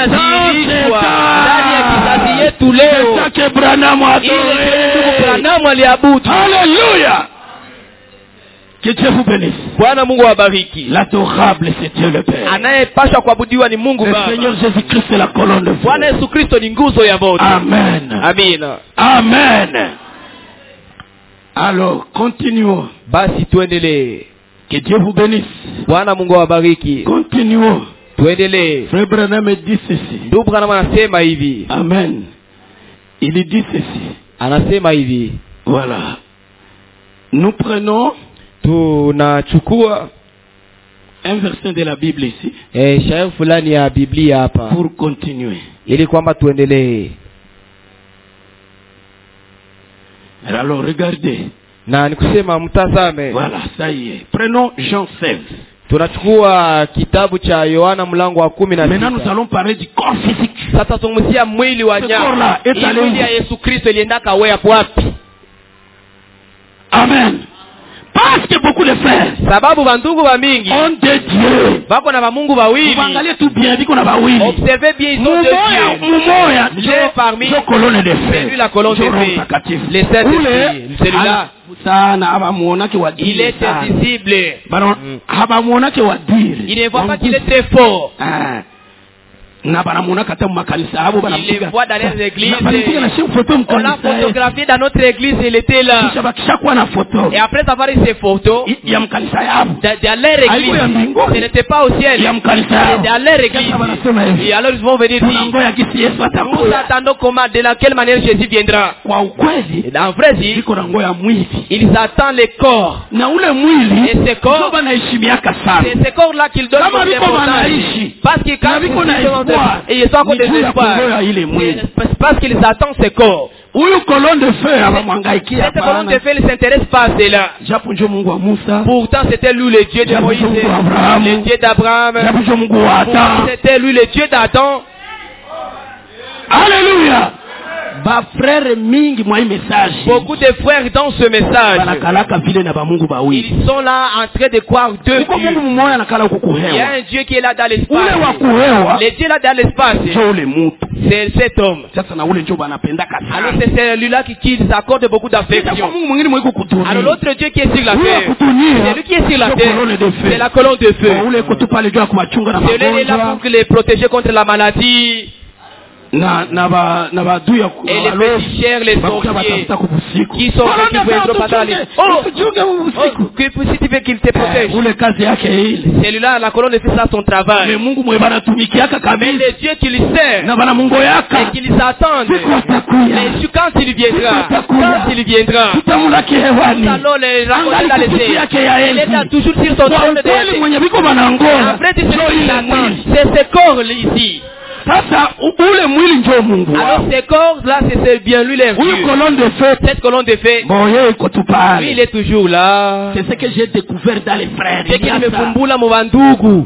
dans cet âge. Branham Alléluia. Que Dieu vous bénisse. L'adorable c'est Dieu le Père. Le Seigneur Jésus-Christ c'est la colonne de feu. Amen. Amen. Alors continuons. Que Dieu vous bénisse. Continuons. Frère Branham me dit ceci. Amen. Il dit ceci. Voilà. Nous prenons un verset de la Bible ici. Pour continuer. Alors regardez. Voilà, ça y est. Prenons Jean 16. Maintenant nous allons parler du corps physique. Ce corps-là est allé. Amen. Parce que beaucoup de frères ont des dieux. Observez bien, ils ont deux dieux. Parmi colonne de feu. La colonne de feu. Les sept esprits. Celui-là, il est invisible. Il ne voit pas qu'il est très fort. Il les voit dans les églises. On l'a photographié dans notre église, il était là. Et après avoir eu ces photos, dans leur église, ce n'était pas au ciel, c'était à leur église. Et alors ils vont venir dire, nous attendons comment, de quelle manière Jésus viendra. Et en vrai, ils attendent les corps. Et ces corps, c'est ces corps-là qu'ils donnent pour importance. Parce que quand et ils sont encore des espoirs. Parce qu'ils attendent ces corps. Cette colonne de feu ne s'intéresse pas à cela. Pourtant c'était lui le Dieu de Moïse, le Dieu d'Abraham. C'était lui le Dieu d'Adam. Alléluia. Beaucoup de frères dans ce message, ils sont là en train de croire deux dieux. Il y a un Dieu qui est là dans l'espace. Le Dieu là dans l'espace, c'est cet homme. Alors c'est celui-là qui s'accorde beaucoup d'affection. Alors l'autre Dieu qui est sur la terre, c'est lui qui est sur la terre, c'est la colonne de feu. Celui-là est là pour les protéger contre la maladie. Et les petits chers, les sorciers qui sont qui veulent trop pendant les... si tu veux qu'il te protège. Celui-là, la colonne de feu, ça son travail. Mais les dieux qui lui servent et qui les attendent, quand il viendra, alors les raconter dans les airs. Il est toujours sur son trône de... Après, c'est ce qu'il attend. C'est ce corps ici. Sasa ule mwili ndio Mungu wao. Alors ce corps là c'est bien lui les Une colonne de feu. Cette colonne de feu. Bon, lui, il est toujours là. C'est ce que j'ai découvert dans les frères. C'est qu'il me fumbula mon bandugu.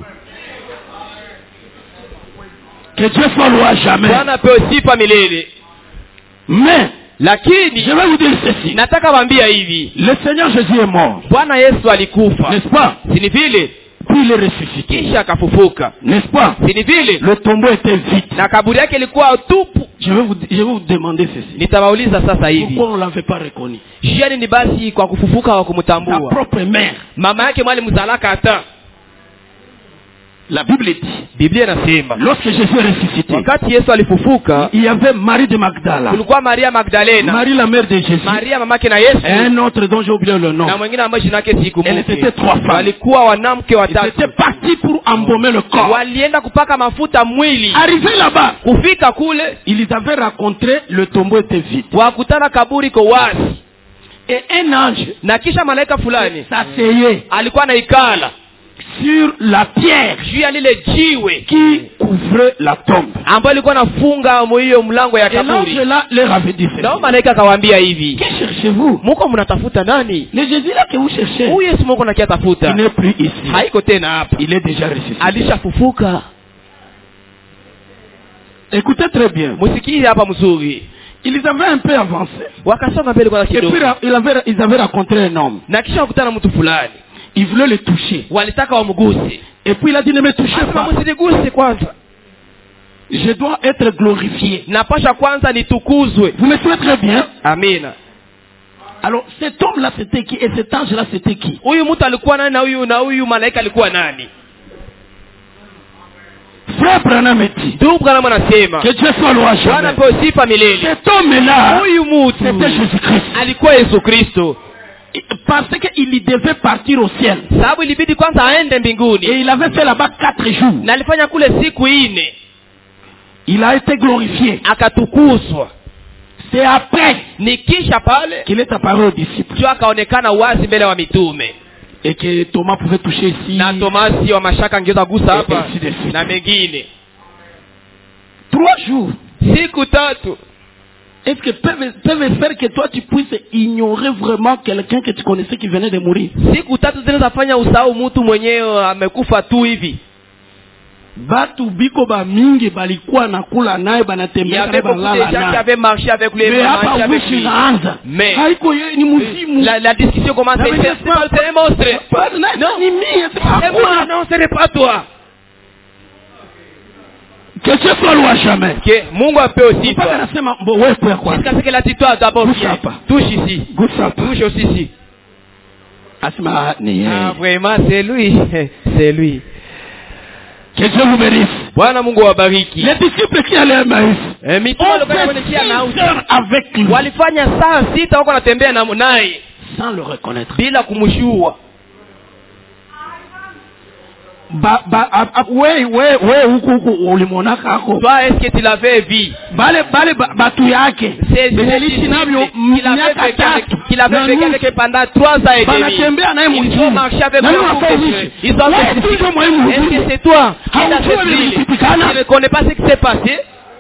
Que Dieu soit loin jamais. Bwana peut aussi pas milele. Mais lakini je vais vous dire ceci. Nataka waambia hivi. Le Seigneur Jésus est mort. Bwana Yesu alikufa. N'est-ce pas? Si ni vile? Puis il est ressuscité. Kisha akafufuka. N'est-ce pas? Si ni vile? Le tombeau était vide. Na kaburi yake ilikuwa tupu. Je vais vous demander ceci. Nitawauliza sasa hivi. Pourquoi on l'avait pas reconnu? Jiani ni basi kwa kufufuka wa kumtambua. Sa propre mère. Mama yake mwali mzalaka hata. La Bible dit. Biblia inasema. Lorsque Jésus est ressuscité. Wakati Yesu alifufuka. Il y avait Marie de Magdala. Kulikuwa Maria Magdalena. Marie la mère de Jésus. Maria mamake na Yesu. Un autre dont j'ai oublié le nom. Na mwingine ambaye jina lake sikumbuki. Elles étaient 3 femmes. Walikuwa wanamke watatu. Ils étaient partis pour embaumer le corps. Walienda kupaka mafuta mwili. Arrivé là-bas. Kufika kule. Ils avaient rencontré le tombeau était vide. Wakutana kaburi ko wazi. Et un ange. Na kisha malaika fulani. S'asseyait. Alikuwa anaikala. Sur la pierre. Juu ya lile jiwe. Qui couvrait la tombe. Ambayo ilikuwa nafunga hiyo mlango ya kaburi. Et l'ange là leur avait dit. Na malaika akawaambia hivi. Que cherchez-vous? Mko mnatafuta nani? Le Jésus là que vous cherchez. Huyu Yesu mko nakiatafuta. Il n'est plus ici. Haiko tena hapa. Il est déjà ressuscité. Alishafufuka. Écoutez très bien. Musikie hapa mzuri. Ils avaient un peu avancé. Wakasonga mbele kwa kidogo. Et puis ils avaient rencontré un homme. Na kisha kukutana mtu fulani. Il voulait le toucher. Walitaka wamguse. Et puis il a dit ne me touchez pas. Msiniguse kwanza. Je dois être glorifié. Napasha kwanza nitukuzwe. Vous me suivez très bien? Amina. Alors cet homme là c'était qui et cet ange là c'était qui? Huyu mtu alikuwa nani na huyu malaika alikuwa nani? Frère Branham dit. Ndugu Branham anasema. Que Dieu soit loué. Bwana pewe sifa milele. Cet homme là. Huyu mtu c'était Jésus-Christ. Alikuwa Yesu Kristo. Parce qu'il devait partir au ciel. Sababu ilibidi kwanza aende mbinguni. Et il avait fait là-bas 4 jours. Na alifanya kule siku 4. Il a été glorifié. Akatukuzwa. C'est après ni kisha pale qu'il est apparu aux disciples. Ndio akaonekana wazi mbele wa mitume. Et que Thomas pouvait toucher ici. Na Tomasi wa mashaka angeweza gusa hapa na mengine. 3 jours. Siku 3. Est-ce que peuvent faire que toi tu puisses ignorer vraiment quelqu'un que tu connaissais qui venait de mourir? Siku 3 zinaweza fanya usahau mtu mwenyewe amekufa tu hivi. Batu biko ba mingi balikuwa nakula naye banatembea naye balala naye. Avait marché avec lui, marché avec lui. Mais haiko yeye ni mzimu. La discussion commence à c'est un monstre. Non, ni mie, c'est pas non, ce n'est pas toi. Que Dieu soit loué jamais. Que Mungu ape aussi toi. Anasema wewe kwa kwa. Jusqu'à ce que la toi d'abord touche ici. Touche aussi ici. Asma ni yeye. Ah vraiment c'est lui. C'est lui. Que Dieu vous bénisse. Bwana Mungu wabariki. Les disciples qui allaient à Emmaüs. Avec lui. Walifanya saa 6 wako natembea na naye sans le reconnaître. Bila kumshua. We huku ulimwona kako. Toi est-ce que tu l'avais vu? Bale batu yake. C'est qu'il avait vécu avec pendant 3 ans et demi. Ils ont marché avec lui. Ils ont fait. Est-ce que c'est toi? Tu ne connais pas ce qui s'est passé?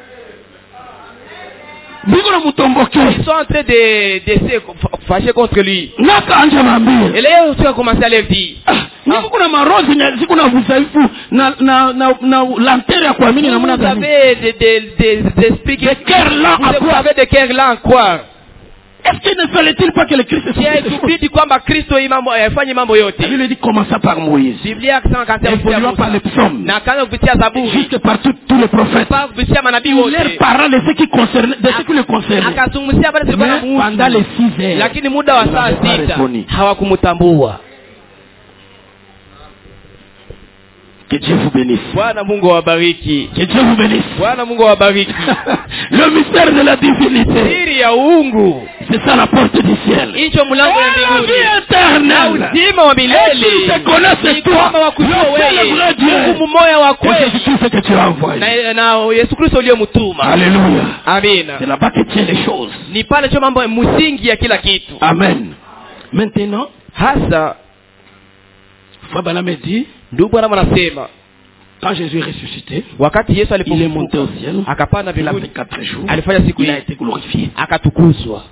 Ils sont en train de se fâcher contre lui. Et là, ils ont commencé à le dire. Vous avez des esprits qui vous avez des cœurs là en croire. Est-ce qu'il ne fallait-il pas que le Christ se fasse? Il lui dit commença par Moïse. Évoluant par les psaumes. Jusque par tous les prophètes. Il leur parla de ce qui concernait, de ce qui le concernait. Mais pendant les 6 heures, lakini muda wa saa 6 hawakumtambua. Que Dieu vous bénisse. Bwana Mungu wabariki. Que Dieu vous bénisse. Bwana Mungu wabariki. Le mystère de la divinité. Siri ya uungu. C'est ça la porte du ciel. Hicho mlango wa mbinguni. Éternel. Uzima wa milele. Je connais toi. Le vrai Dieu. Mungu mmoja wa kweli. C'est que tu as envoyé. Na Yesu Kristo uliyomtuma. Alléluia. Amina. C'est là-bas que tient les choses. Ni pale cho mambo msingi ya kila kitu. Amen. Maintenant, hasa Fabana me dit, ndugu Bwana anasema Quand Jésus est ressuscité, wakati Yesu il est monté au ciel. akapanda Il a fait mbinguni, 4 jours. alifanya siku Il a hii, été glorifié. akatukuzwa.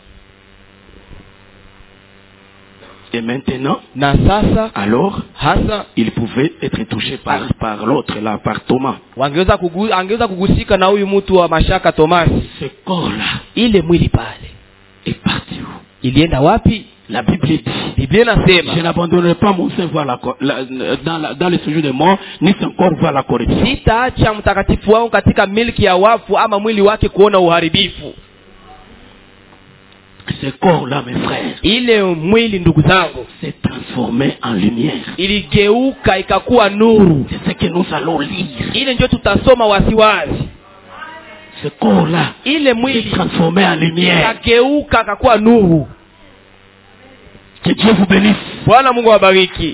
Et maintenant, Na sasa alors, hasa il pouvait être touché par l'autre, là, par Thomas. angeweza kugusika na huyu mtu wa mashaka Tomasi. Ce corps-là Ile mwili pale est parti où? ilienda wapi? La Bible dit, Biblia inasema, je n'abandonnerai pas mon sein dans le séjour des morts, ni son corps vers la corruption. sitaacha mtakatifu wangu katika milki ya wafu, ama mwili wake kuona uharibifu. Ce corps-là, mes frères, Ile mwili, ndugu zangu, s'est transformé en lumière. iligeuka ikakuwa nuru. C'est ce que nous allons lire. Ile ndio tutasoma wasiwazi. Ce corps-là Ile s'est mwili transformé en lumière. ikageuka ikakuwa nuru. Que Dieu vous bénisse. Bwana Mungu awabariki.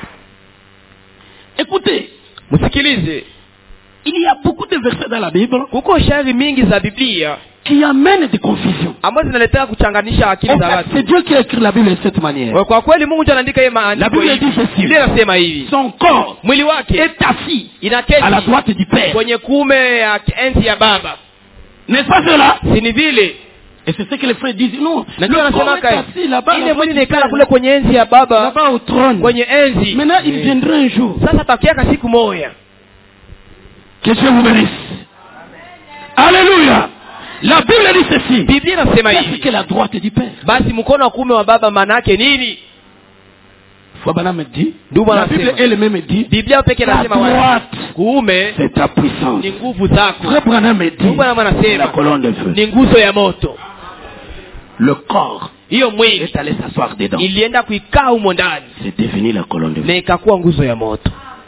Écoutez, Msikilize, il y a beaucoup de versets dans la Bible kuko shairi mingi za Biblia qui amènent des confusions. ambazo zinaletea kuchanganisha akili En za fait, watu. c'est Dieu qui a écrit la Bible de cette manière. Kwa kweli Mungu ndiye anaandika hii La maandiko Bible hivi. dit ceci. Biblia inasema hivi, Son corps mwili wake est assis à la inaketi droite du Père. kwenye kuume ya enzi ya Baba. N'est-ce pas cela? Si ni vile? Et c'est ce que les frères disent. Non, Na le ndio corps anasema est kai, assis là-bas. ile mwili inaikala kule kwenye enzi ya Baba, Là-bas au trône. kwenye enzi. Maintenant, il viendra un jour. Sasa takiaka siku moja. Que Dieu vous bénisse. Alléluia. La Bible dit ceci. Biblia inasema Qu'est-ce hivi, que la droite du Père? basi mkono wa kuume wa Baba maana yake nini? Fabana me dit. Ndugu La Bible anasema, elle-même dit. Biblia pekee La inasema wazi, droite, kuume c'est ta puissance. ni nguvu zako. Frère Branham me dit. Ndugu La anasema colonne de feu. ni nguzo ya moto. Le corps Hiyo mwili est allé s'asseoir dedans. ilienda kuikaa humo ndani C'est devenu la colonne de feu. na ikakuwa nguzo ya moto.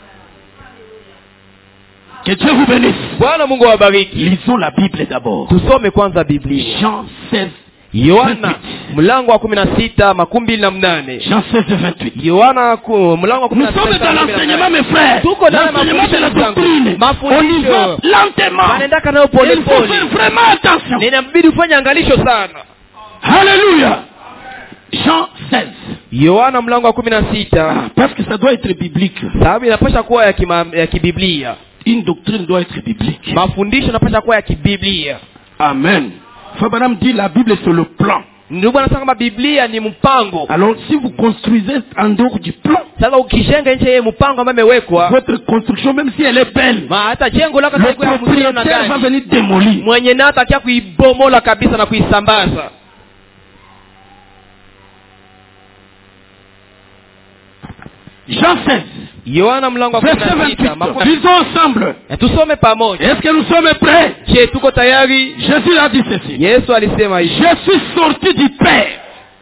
Que Dieu vous bénisse. Bwana Mungu awabariki. Lisons la Bible d'abord. Tusome kwanza Biblia. Jean 16. Yohana mlango wa 16:28. Jean 16, 28. Yohana mlango wa Nous sommes dans l'enseignement, mes frères. Tuko dans L'enseignement de la mafundisho doctrine. zangu. On y va lentement. Wanaendaka nayo pole Il faut faire pole. vraiment attention. Inabidi ufanye angalisho sana. Alléluia. Jean 16. Yohana mlango wa 16. Parce que ça doit être biblique. Sababu inapaswa kuwa ya kibiblia. Une doctrine doit être biblique. Mafundisho yanapaswa kuwa ya kibiblia. Amen. Fabaram dit la Bible c'est le plan. Ndugu anasema kama Biblia ni mpango. Alors si vous construisez en dehors du plan, Sasa ukishenga nje ya mpango ambao umewekwa, votre construction même si elle est belle, hata jengo lako le litakuwa mzuri na propriétaire va gani, venir démolir. mwenye naye atakia kuibomola kabisa na kuisambaza. Jean 16. Yohana mlango wa Verset 28. Lisons ensemble. Tusome pamoja. Est-ce que nous sommes prêts? Je, tuko tayari? Jésus a dit ceci. Yesu alisema hivi, Je suis sorti du Père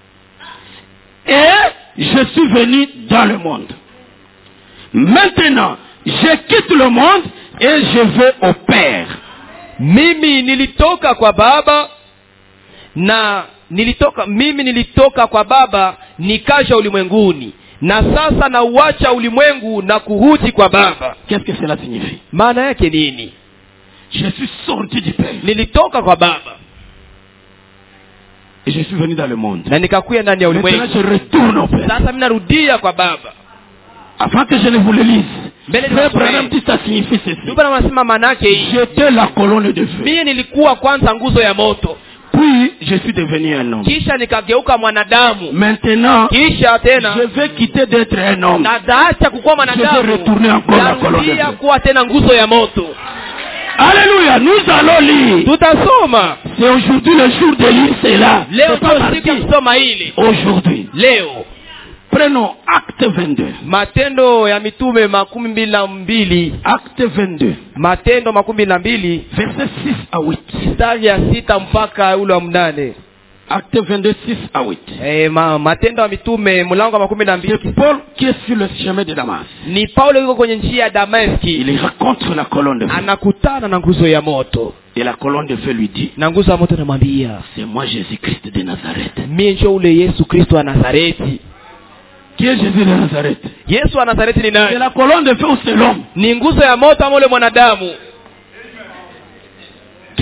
et je suis venu dans le monde. Maintenant, je quitte le monde et je vais au Père. mimi nilitoka kwa Baba na nilitoka kwa Baba nikaja ulimwenguni, na sasa nauacha ulimwengu na kurudi kwa Baba. Qu'est-ce que cela signifie? Maana yake nini? Je suis sorti du Père Nilitoka kwa Baba et je suis venu dans le monde. na nikakuya ndani ya Maintenant, ulimwengu. je retourne au Père. Sasa mimi narudia kwa Baba. Avant que je ne vous le lise, Mbele Frère nisome. Branham dit ça signifie ceci. Ndugu anasema maana yake hii, J'étais la colonne de feu. mimi nilikuwa kwanza nguzo ya moto, Puis, je suis devenu un homme. kisha nikageuka mwanadamu, Maintenant, kisha tena je vais quitter d'être un homme. na daacha kukuwa Je vais mwanadamu, retourner encore la colonne de narudia feu. kuwa tena nguzo ya moto. Alléluia, nous allons lire. Tutasoma C'est aujourd'hui le jour de lire cela. leo, C'est pas ndio mardi. siku ya kusoma hili Aujourd'hui. leo. Prenons Acte 22. Matendo ya Mitume 22. Acte 22. Matendo 22 Verset 6 à 8. mstari ya 6 mpaka ule wa 8. Acte 22, 6 à 8. Matendo ya Mitume mlango wa 12. C'est Paul qui est sur le chemin de Damas. Ni Paulo yuko kwenye njia ya Dameski, Il rencontre la colonne de feu. anakutana na nguzo ya moto, Et la colonne de feu lui dit, na nguzo ya moto inamwambia, c'est moi Jésus-Christ de Nazareth. mimi ndio ule Yesu Kristo wa Nazareti. Qui est Jésus de Nazareth? Yesu wa Nazareti ni C'est nani? la colonne de feu ou c'est l'homme? Ni nguzo ya moto ama ule mwanadamu? Que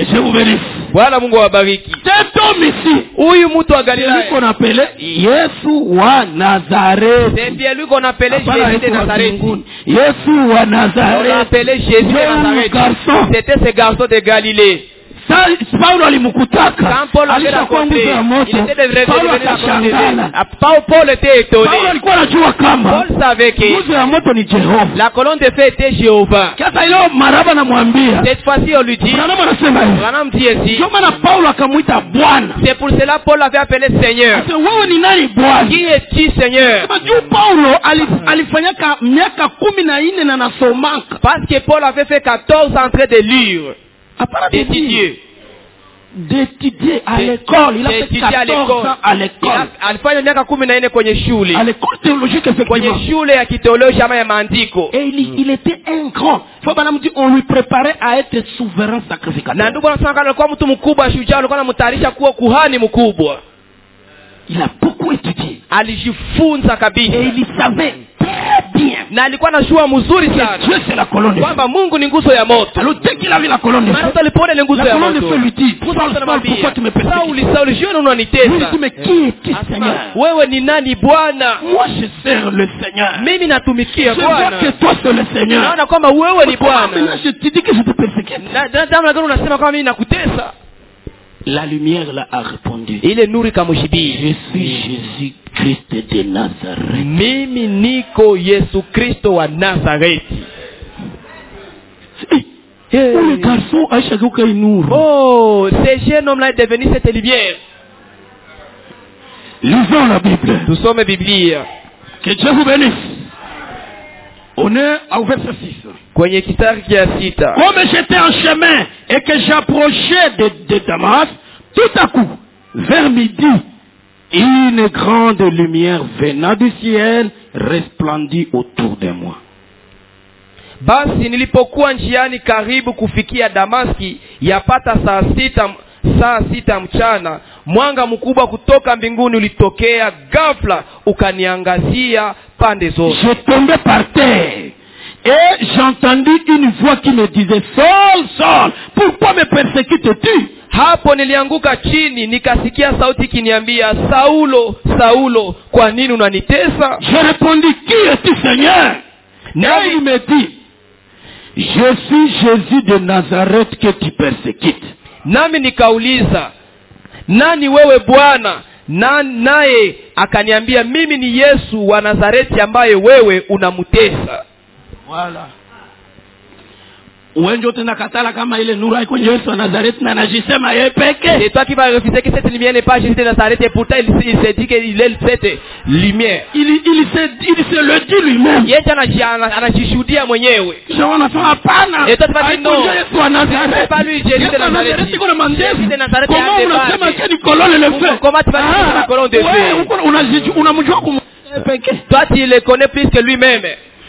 Que je vous bénisse. Bwana Mungu awabariki. Cet homme ici, Huyu mtu wa c'est lui Galilaya, qu'on appelait Yesu wa Nazareth. c'est bien lui qu'on appelait Jésus de Nazareth. Yesu wa On Nazareth. l'appelait Jésus de Nazareth. C'était ce garçon de Galilée. Paulo alimkutaka. Quand Paul avait rencontré, il était devenu Paul était étonné. Paulo alikuwa anajua kama Paul savait que nguzo ya moto ni Jehova. la colonne de feu était Jéhovah. Sasa ile maraba namwambia. Cette fois-ci on lui dit, Branham anasema hivi. Branham dit ainsi. Ndio maana Paulo akamuita Bwana. C'est pour cela Paul avait appelé Seigneur. Sasa wewe ni nani Bwana? Qui est-tu Seigneur? Unajua Paulo alifanyaka miaka 14 na nasomaka. Parce que Paul avait fait 14 ans en train de lire. D'étudier à l'école. Il a fait 14 ans à l'école. Alifanya miaka 14 kwenye shule. À l'école théologique effectivement. Kwenye shule ya kithéologie ama ya maandiko. Et il était un grand. Faut pas nous dire on lui préparait à être souverain sacrificateur. Na ndugu anasema kama alikuwa mtu mkubwa shujaa, alikuwa anamtayarisha kuwa kuhani mkubwa. Il a beaucoup étudié. Alijifunza kabisa. Et il savait très bien. Na alikuwa anajua mzuri sana. Dieu c'est la colonne de feu. Kwamba Mungu ni nguzo ya moto. Alors dès qu'il a vu la colonne de feu. Mara alipoona ile nguzo ya moto. La colonne de feu lui dit, pourquoi tu me persécutes? Sauli, je unanitesa. Il dit, mais qui est Seigneur? Wewe ni nani Bwana? Moi je sers le Seigneur. Mimi natumikia Bwana. Je vois que toi c'est le Seigneur. Naona kwamba wewe ni Bwana. Maintenant je te dis que je te persécute. Na unasema kama mimi nakutesa. La lumière là a répondu. Ile nuru ikamshibia. Je suis Jésus Christ de Nazareth. Mimi niko Yesu Kristo wa Nazareti. Le garçon a chagouka une. Oh, ce jeune homme là est devenu cette lumière. Lisons la Bible. Nous sommes la Bible. Que Dieu vous bénisse. On est au verset 6. Kwenye kistari kia 6. Comme j'étais en chemin et que j'approchais de Damas, tout à coup, vers midi, une grande lumière venant du ciel resplendit autour de moi. Basi nilipokuwa njiani karibu kufikia Damaski, yapata saa sita mchana, mwanga mkubwa kutoka mbinguni ulitokea ghafla ukaniangazia pande zote. Je tombais par terre et j'entendis une voix qui me disait, Saul, Saul, pourquoi me persécutes-tu? Hapo nilianguka chini, nikasikia sauti kiniambia, Saulo, Saulo, kwa nini unanitesa? Je répondis, qui es-tu Seigneur? Et il me dit, je suis Jésus de Nazareth que tu persécutes. Nami nikauliza, nani wewe Bwana? Naye akaniambia, mimi ni Yesu wa Nazareti ambaye wewe unamtesa. Voilà. Uenjo tena katala kama ile nuru haiko Yesu wa Nazareti na anajisema yeye peke. C'est toi qui vas refuser que cette lumière n'est pas Jésus de Nazareth, et pourtant il s'est dit qu'il est cette lumière. Il se le dit lui-même. Yeye anajishuhudia mwenyewe. Je wanasema hapana. Et toi tu vas dire non. Yesu wa Nazareti. C'est pas lui Jésus de Nazareth. Jésus de Nazareth. Comment unasema que ni colonne le feu? Comment tu vas dire la colonne de feu? Unamjua comme peke. Toi tu le connais plus que lui-même.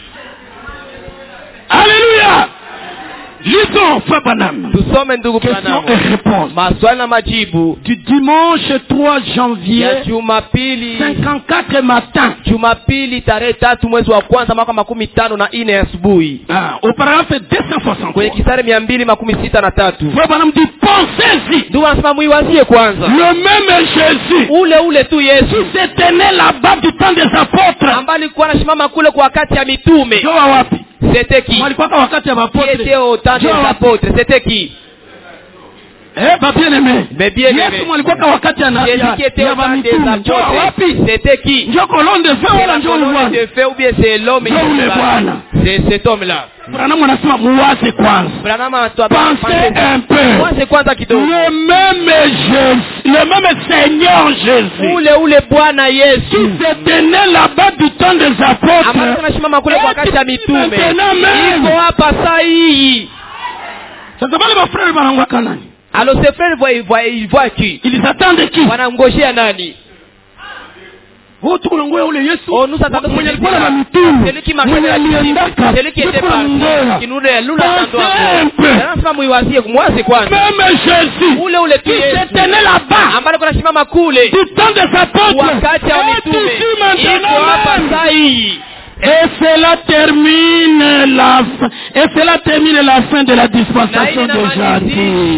Alléluia. Lisons, Frère Branham. Nous sommes ndugu Branham. Question et réponse. Maswali na majibu. Du dimanche 3 janvier ya Jumapili 54 matin. Jumapili tarehe 3 mwezi wa kwanza mwaka 54 asubuhi. Au paragraphe 260. Kwenye kistari 263. Frère Branham dit pensez-y. Ndio anasema muiwazie kwanza. Le même Jésus. Ule tu Yesu. Qui se tenait là-bas du temps des apôtres. Ambaye alikuwa anasimama kule kwa wakati ya mitume. Ndio wapi? C'était qui? Walikuwa kwa wakati ya apôtres. Qui était au temps des apôtres? C'était qui? Bien aimé. Mais bien aimé. Yesu alikuwa kwa wakati ya Jésus qui était au temps des apôtres. C'était qui? Ndio colonne de feu wala ndio colonne de feu ou bien c'est l'homme qui c'est cet homme là. Branham anasema muwaze kwanza. Branham anatoa pensez un peu. Muwaze kwanza kidogo. Le même Jésus, le même Seigneur Jésus. Ule Bwana Yesu. Qui se tenait là-bas du temps des apôtres. Ambaye anasimama kule kwa wakati ya mitume. Iko hapa saa hii. Sasa wale wafrere wanangwa kanani? Alors ces frères ils voient qui? Ils attendent qui? Wanangojea nani? Oh, tunangoja ule Yesu. Oh, nous attendons mwenye alikuwa na mitume. Celui qui m'a aliendaka. Celui qui était parti. Qui nous Sasa muiwazie kumwaze kwanza. Même Jésus. Ule tu Yesu. Se tenait là-bas. Ambaye kuna simama kule. Du temps des apôtres. Wakati wa mitume. Iko hapa saa hii. Et cela termine la fin de la dispensation des gentils.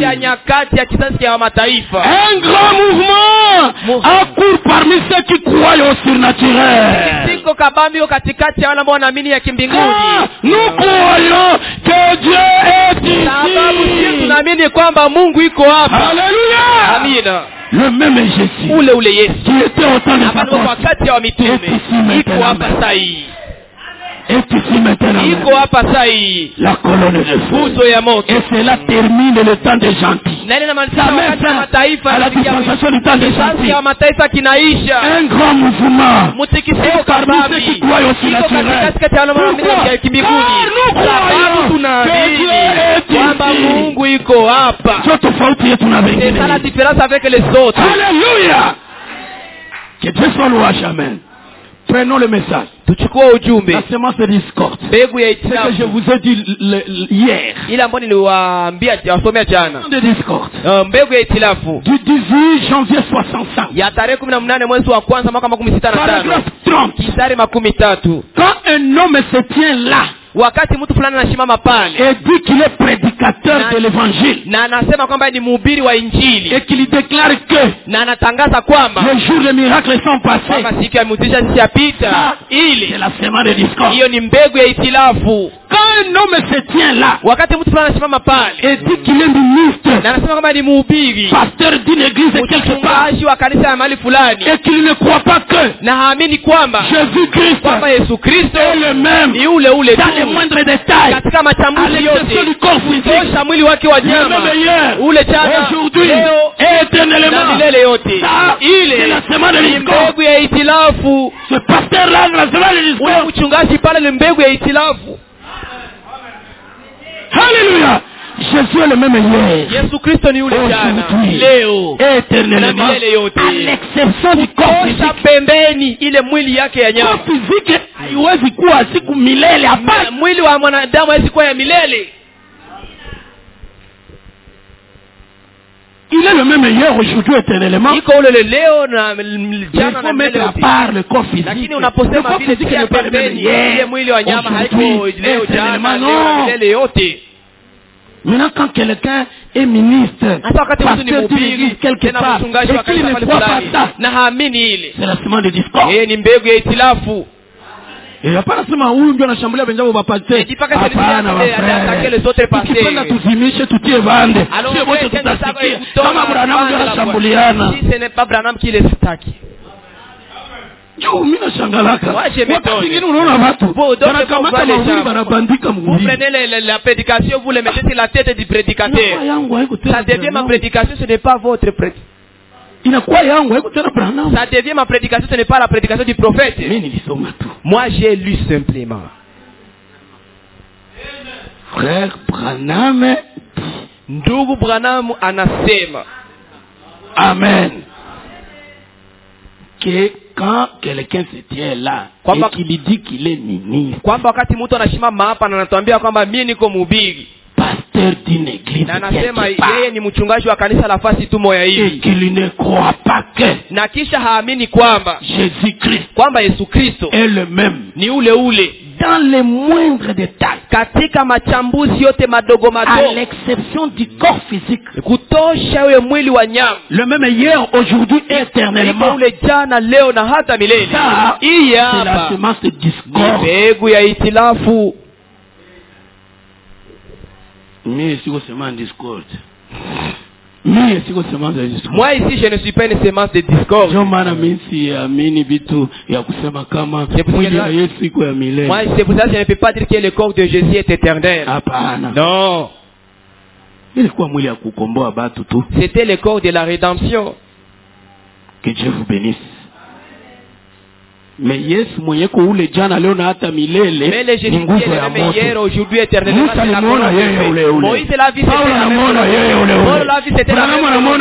Un grand mouvement accourt parmi ceux qui croient au surnaturel. Nous croyons que Dieu est ici. Alléluia. Le même Jésus qui était au temps de est ici maintenant. La colonne de feu. Et cela termine le temps des gentils. Ça met fin à la dispensation du temps des gentils. Un grand mouvement. Et parmi ceux qui croient au surnaturel. Pourquoi? Nous croyons que Dieu est ici. C'est ça la différence avec les autres. Alléluia. Que Dieu soit loué. Amen. Prenons le message. La semence de discorde. C'est que je vous ai dit hier. De discorde. Du 18 janvier 65. Paragraphe 30. Quand un homme se tient là wakati mtu fulani anasimama pale et dit qu'il est prédicateur de l'évangile na anasema kwamba ni mhubiri wa injili et qu'il déclare que na anatangaza kwamba les jours de miracles sont passés, kwamba siku ya muujiza zishapita, ile c'est la semence de discorde. Hiyo ni mbegu ya itilafu. Quand un homme se tient là wakati mtu fulani anasimama pale et dit qu'il est ministre na anasema kwamba ni mhubiri, pasteur d'une église quelque part, wa kanisa ya mahali fulani, et qu'il ne croit pas que na haamini kwamba Jésus-Christ kwamba Yesu Kristo est le même ni ule dans les moindres détails, katika machambuzi yote du corps physique, tosha mwili wake wa nyama ule jana aujourd'hui et éternellement. milele yote. Ile la semence de discorde. Mbegu ya itilafu. Ce pasteur là la semence de discorde. Ule mchungaji pale ni mbegu ya itilafu. Alléluia. Jésus est le même hier. Yesu Kristo ni ule jana leo éternellement, à l'exception du corps physique. Pembeni ile mwili yake ya nyama. Corps physique haiwezi kuwa siku milele hapa. Mwili wa mwanadamu haiwezi kuwa ya milele. Il est le même hier, aujourd'hui, éternellement. Iko ule leo na jana na milele. Il faut mettre à part le corps physique. Lakini unaposema vile sikia pembeni ile mwili wa nyama haiko leo jana na milele yote. Maintenant, quand quelqu'un est ministre, pasteur d'une église quelque part, et qu'il ne croit pas ça, c'est la semence de discorde. Et hapana sema huyu ndio anashambulia wenzao wapate. Hapana wafrere. Ukipenda tuzimishe tutie bande. Sio wote tutasikia. Kama Branham ndio anashambuliana. Si ce n'est pas Branham qui les attaque. Mimi nashangalaka. Wakati ngine unaona watu wanakamata mahubiri wanabandika mhubiri. Vous prenez la prédication, vous le mettez sur la tête du prédicateur. Ça devient ma prédication, ce n'est pas votre prédication. Ça devient ma prédication, ce n'est pas la prédication du prophète. Moi j'ai lu simplement. Frère Branham, ndugu Branham anasema. Amen. Que quand quelqu'un se tient là et qu'il dit qu'il est ministre, kwamba wakati mtu anasimama hapa na anatuambia kwamba mimi niko mhubiri, pasteur d'une église, na anasema yeye ni mchungaji wa kanisa la fasi tu moja hivi, et qu'il ne croit pas que, na kisha haamini kwamba Jésus-Christ, kwamba Yesu Kristo est le même, ni ule dans les moindres détails, katika machambuzi yote madogo à l'exception du corps physique, kutosha wewe mwili wa nyama, le même hier, aujourd'hui, éternellement, ule jana leo na hata milele. C'est la semence de discorde, mbegu ya itilafu. Mais si vous semez en discorde, moi ici je ne suis pas une semence de discorde. Moi c'est pour ça que je ne peux pas dire que le corps de Jésus est éternel. Non. C'était le corps de la rédemption. Que Dieu vous bénisse. Mais Yesu mwenye ko ule jana leo na hata milele ni nguvu ya moto. Aujourd'hui éternellement c'est la colonne de feu. Moïse la vie c'était la colonne de feu. Paul la vie c'était la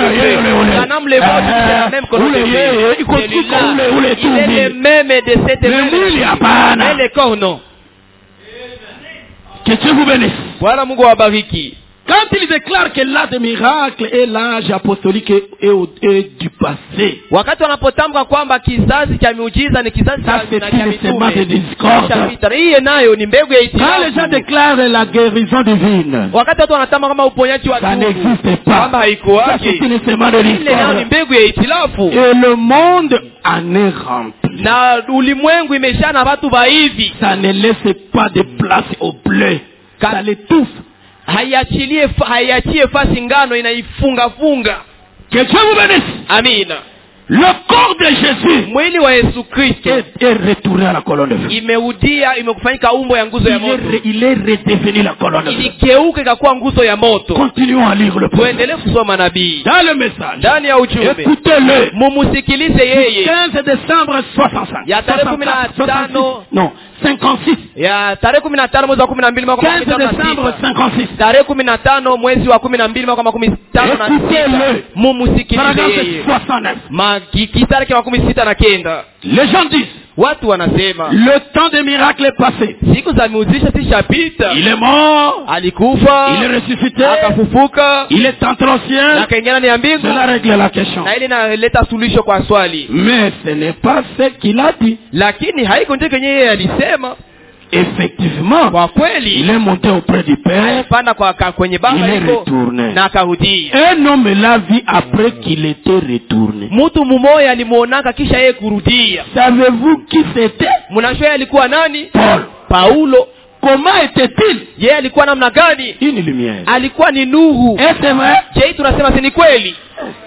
même colonne de feu. Il est le même de cette même. Mais le corps non. Que Dieu vous bénisse. Bwana Mungu awabariki. Quand il déclare que l'âge des miracles et l'âge apostolique est du passé, wakati wanapotamka kwamba kizazi cha miujiza ni kizazi ça c'est une semence de discorde. Hii nayo ni mbegu ya Quand les gens déclarent la guérison divine, wakati watu wanatamka kama uponyaji wa ça Mungu n'existe pas. kwamba Ça haikuwake, c'est une semence de ile nayo ni discorde. mbegu ya itilafu, Et le monde en est rempli. na ulimwengu imeshana watu baivi, Ça ne laisse pas de place au bleu. Ça l'étouffe. haiachie fasi ngano, inaifunga funga. Que Dieu vous bénisse. Amina. Le corps de Jésus Mwili wa Yesu Kristo est retourné à la colonne de feu. imekufanyika umbo ya nguzo ya moto, Il est redevenu la colonne de feu. iligeuka ikakuwa nguzo ya moto. Continuons à lire le prophète. Tuendelee kusoma nabii Dans le message, ndani ya ujumbe, écoutez-le. mumusikilize yeye. 15 décembre 65. Ya tarehe 15 Non, 56. ya tarehe 15 mwezi wa 12 mwaka 15 décembre 56. tarehe 15 mwezi wa 12 mwaka 15 Écoutez-le. mumusikilize Paragraphe yeye. 69. Kistari cha 69. Les gens disent, Watu wanasema le temps des miracles est passé. siku za miujiza zishapita. Il est mort. Alikufa, Il est ressuscité. akafufuka, Il est entré au ciel. akaingia ndani ya mbingu. Cela règle la question. Na ile inaleta suluhisho kwa swali. Mais ce n'est pas ce qu'il a dit. Lakini haiko ndio kenye yeye alisema. Effectivement, Kwa kweli il est monté auprès du Père. alipanda kwenye Baba Il est liko retourné. na akarudi. Un homme l'a vu après qu'il était retourné. Mtu mmoja alimuonaka kisha yeye kurudia. Savez-vous qui c'était? Mnajua alikuwa nani? Paul. Paulo. Comment était-il? Yeye alikuwa namna gani? Une lumière. Alikuwa ni nuru. Est-ce vrai? Je, tunasema si ni kweli?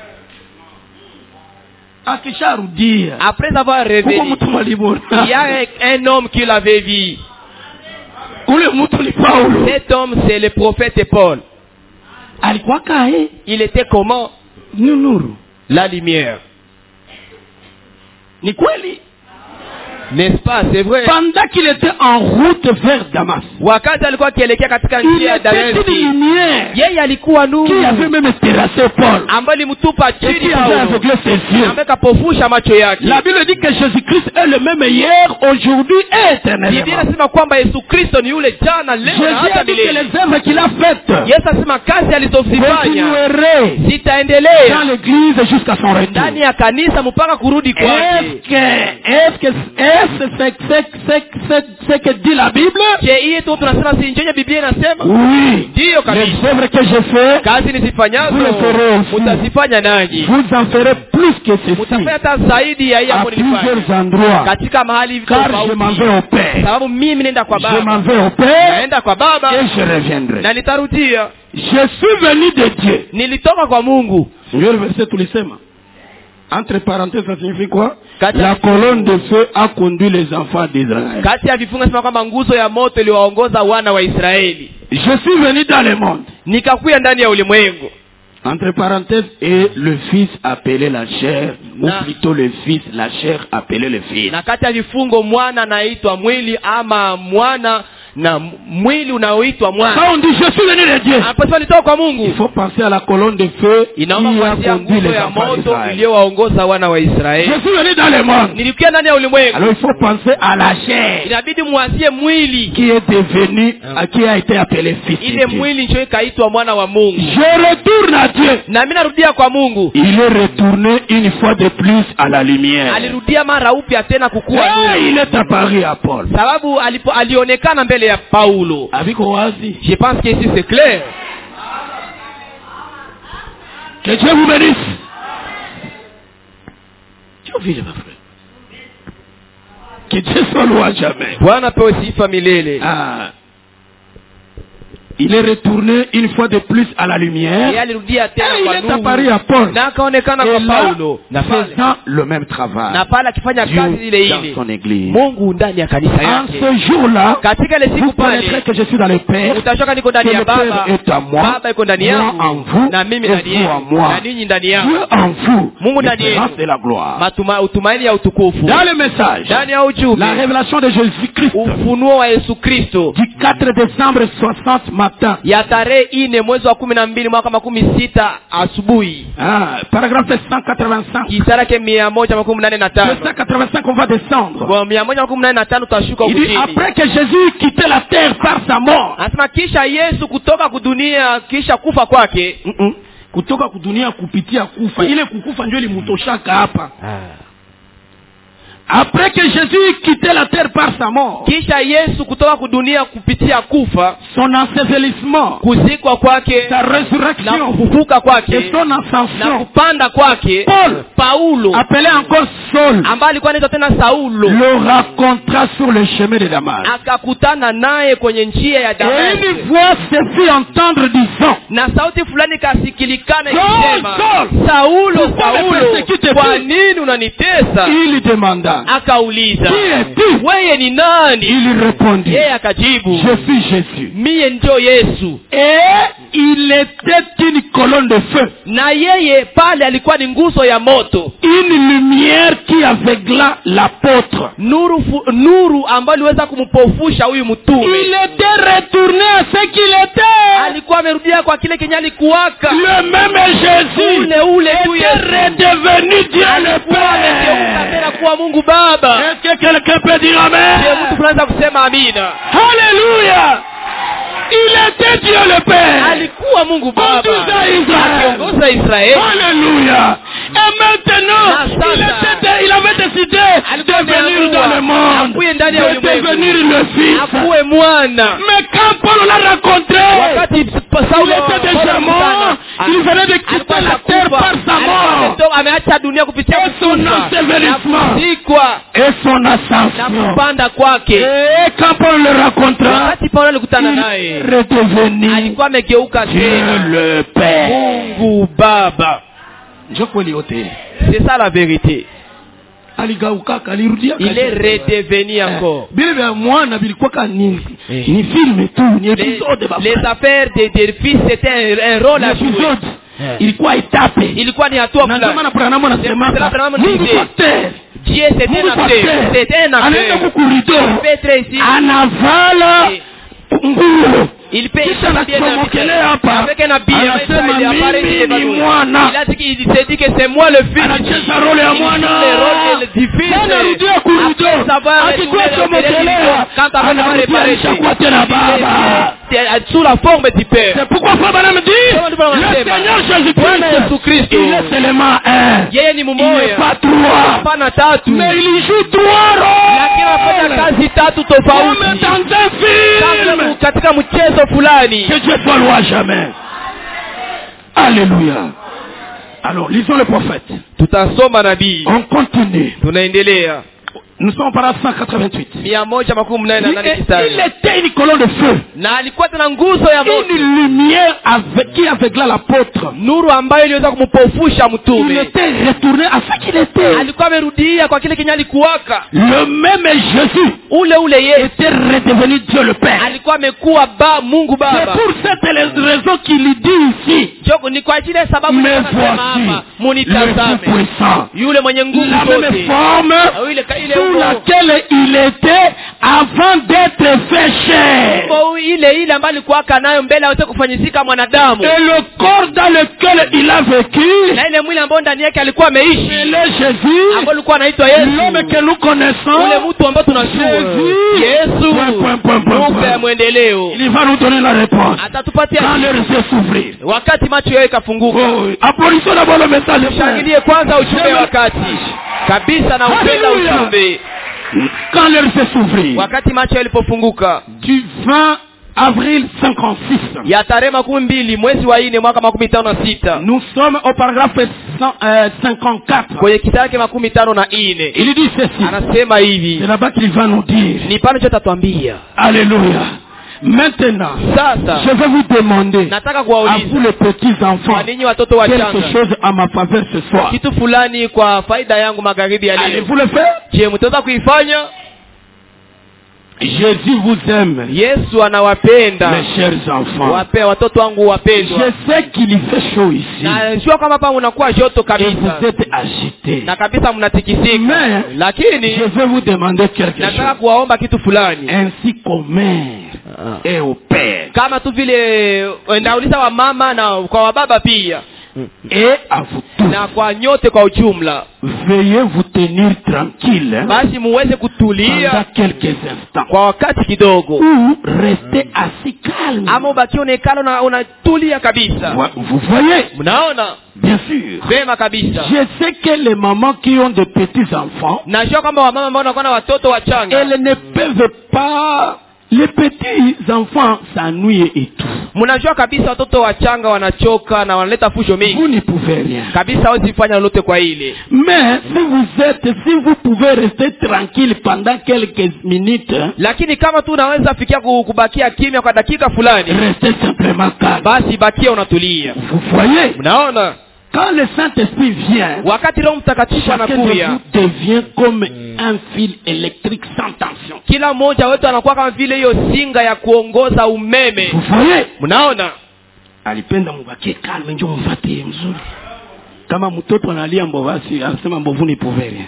Akisharudia. Après avoir révélé, Huko mtu malibona. il y a un homme qui l'avait vu. Ule mtu ni Paulo. Cet homme, c'est le prophète Paul. Alikuwa kae. Il était comment? Ni nuru. La lumière. Ni kweli. N'est-ce pas? C'est vrai. Pendant qu'il était en route vers Damas, Wakati alikuwa akielekea katika il njia ya était une Dameski, lumière yeye alikuwa nuru qui avait même terrassé Paul ambaye alimtupa et qui chini avait Paulo, aveuglé ses yeux. ambaye kapofusha macho yake. La Bible dit que Jésus-Christ est le même hier, aujourd'hui et Biblia éternellement. inasema kwamba Yesu Kristo ni yule jana, leo na Jésus hata a dit que milele. les œuvres qu'il a faites Yesu asema kazi alizozifanya continueraient dans zitaendelea l'église jusqu'à son retour. ndani ya kanisa mpaka kurudi kwake. C'est que dit la Bible? Je, hii tu tunasema si njenye Biblia inasema? Oui. Ndiyo kabisa. Les œuvres que je fais, Kazi nisifanyazo Vous le ferez aussi. mtazifanya nanyi. vous en ferez plus que ceci. Mtafanya hata zaidi ya hii À ambayo nilifanya plusieurs endroits. katika mahali Car je m'en tofauti. vais au Père. Sababu mimi nenda kwa Je m'en Baba, vais au Père naenda kwa Baba et je reviendrai. na nitarudia. Je suis venu de Dieu. Nilitoka kwa Mungu. Ndio le verset tulisema. Entre parenthèses, ça signifie quoi? Kati- La colonne de feu a conduit les enfants d'Israël. Kati ya vifungo sema kwamba nguzo ya moto iliwaongoza wana wa Israeli. Je suis venu dans le monde. Nikakuya ndani ya ulimwengu. Entre parenthèses, et le fils appelé la chair, ou Na- plutôt le fils, la chair appelé le fils. Na kati ya vifungo mwana anaitwa mwili ama mwana na mwili unaoitwa mwana. Quand on dit je suis venu de Dieu, Hapo sasa nitoka kwa il Mungu. faut penser à la colonne de feu qui Inaomba a kuanzia conduit nguzo les ya enfants moto d'Israël. iliyowaongoza wana wa Je Israeli. suis venu dans le monde. Nilikia ndani ya ulimwengu. Alors il faut penser à la chair Inabidi muanzie mwili. qui est devenue, qui a été appelée fils Ile de Dieu. mwili ndio ikaitwa mwana wa Mungu. Je retourne à Dieu. Na mimi narudia kwa Mungu. Il est retourné une fois de plus à la lumière. Alirudia mara upya tena kukua Et nuru. il est apparu à Paul. Sababu alionekana mbele ya Paulo. Avec Oasis. Je pense que ici c'est clair. Que Dieu vous bénisse. Dieu vive, ma frère. Que Dieu soit loué à jamais. Bwana pewe sifa milele. Ah. Il est retourné une fois de plus à la lumière. Yeye alirudia tena Et il kwa est nuru. apparu à Paul. Na akaonekana Et kwa là, Paulo. Na pale. faisant le même travail. Na pale akifanya Dieu kazi ile dans ile. son église. Mungu ndani ya kanisa En yake. ce jour-là, Katika ile vous siku connaîtrez pale que je suis dans le Père, utashoka niko ndani que ya le Père Baba. est à moi, Baba iko ndani moi yangu en vous, na mimi et ndani vous en yenu moi. na ninyi ndani Dieu yangu. en vous, Mungu ndani l'espérance yenu. et la gloire. Utumaini ya utukufu. Dans le message, Ndani ya ujumbe. la révélation de Jésus-Christ Ufunuo wa Yesu Kristo. du 4 décembre 60 m'a matin. ya tarehe 4 mwezi wa 12 mwaka 16 asubuhi. Paragraphe 185. Kisara ke 185. 285 on va descendre. Bon, 185 tutashuka huko chini. Il dit après que Jésus quittait la terre par sa mort. Anasema kisha Yesu kutoka kudunia kisha kufa kwake. Kutoka kudunia kupitia kufa. Ile kukufa ndio ilimutoshaka hapa. Après que Jésus quittait la terre par sa mort, kisha Yesu kutoka kudunia kupitia kufa, son ensevelissement, kuzikwa kwake, sa résurrection, na kufufuka kwake, et son ascension, na kupanda kwake, Paulo, appelé encore Saul, ambaye alikuwa anaitwa tena Saulo, le rencontra sur le chemin de Damas. Akakutana naye kwenye njia ya Damas. Et une voix se fit entendre disant, na sauti fulani kasikilikana ikisema, Saulo, Saulo, kwa nini unanitesa? Il demanda, akauliza, wewe ni nani? Il répondit, yeye akajibu, je suis Jésus. Mie ndio Yesu. Et il était une colonne de feu. Na yeye pale alikuwa ni nguzo ya moto. Une lumière qui aveugla l'apôtre. Nuru ambayo iliweza kumpofusha huyu mtume. Il était retourné à ce qu'il était. Alikuwa amerudia kwa kile kenye alikuwaka. Le même Jésus. Ule tu Yesu redevenu Dieu le Père. Kuwa Mungu Baba. Est-ce que quelqu'un peut dire amen? Je mtu fulani kusema amina. Alléluia. Il était Dieu le Père. Alikuwa Mungu Baba. Akiongoza Israeli. Alléluia. Et maintenant, il avait décidé de venir dans le monde, de devenir le Fils. Mais quand Paul l'a rencontré, il était déjà mort. Il venait de quitter la terre par sa mort. Et son ensevelissement. Et son ascension. Et quand Paul le rencontra, il redevenu Dieu le Père. Mungu Baba. C'est ça la vérité. Il est redevenu encore. Les affaires des fils c'était un rôle à jouer. Ilikuwa etape. Ilikuwa ni hatua fulani. Dieu c'était un affaire. Anavala nguo. Il peut bien avec un habit. Il a dit qu'il s'est dit que c'est moi le fils. Le rôle du fils. Sous la forme du Père. C'est pourquoi Frère me dit, le Seigneur Jésus-Christ, il est seulement un. Il n'est pas trois. Mais il joue trois rôles. Comme dans un film. Que Dieu soit loué jamais. Alléluia. Alors, lisons le prophète. On continue. Nous sommes par 188. Il était une colonne de feu. Une lumière qui aveugla l'apôtre. Il était retourné à ce qu'il était. Le même Jésus était redevenu Dieu le Père. C'est pour cette raison qu'il dit ici, mais voici le Tout-Puissant, la même forme sous laquelle il était avant d'être fait chair. Et le corps dans lequel il a vécu, c'est le Jésus, l'homme que nous connaissons, Jésus, il va nous donner la réponse quand les yeux s'ouvrir. Applaudissons d'abord le message. Quand l'heure s'est s'ouvrir, du 20 avril 56, nous sommes au paragraphe 54. Il dit ceci, c'est là-bas qu'il va nous dire. Alléluia. Maintenant, je vais vous demander, à vous les petits enfants, quelque chose à ma faveur ce soir. Allez-vous le faire? Jésus vous aime, mes chers enfants. Je sais qu'il fait chaud ici et vous êtes agités, mais je vais vous demander quelque chose. Ainsi qu'Homère et au père. Kama tu vile ndauliza wa mama na kwa wababa pia. Et à vous tous. Na kwa nyote kwa ujumla. Veuillez vous tenir tranquille. Basi muweze kutulia pendant quelques instants. Kwa wakati kidogo. Ou restez assis calme. Ama ubaki onekana na unatulia kabisa. Vous voyez? Mnaona? Bien sûr. Vema kabisa. Je sais que les mamans qui ont de petits enfants, najua kwamba wamama ambao wanakuwa na watoto wachanga, elles ne peuvent pas. Les petits enfants s'ennuient et tout. Mnajua kabisa watoto wachanga wanachoka na wanaleta fujo mingi. Vous n'y pouvez rien. Kabisa hawezi fanya lolote kwa ile. Mais si vous pouvez rester tranquille pendant quelques minutes, lakini kama tu unaweza fikia kubakia kimya kwa dakika fulani, restez simplement calme. Basi bakia unatulia. Vous voyez? Mnaona? Quand le Saint-Esprit vient, wakati Roho Mtakatifu anakuja, devient comme un fil électrique sans tension. Kila mmoja wetu anakuwa kama vile hiyo singa ya kuongoza umeme. Vous voyez? Mnaona? Alipenda mubakie calme ndio mfuatie mzuri. Kama mtoto analia mbovasi, anasema mbovu ni poveri.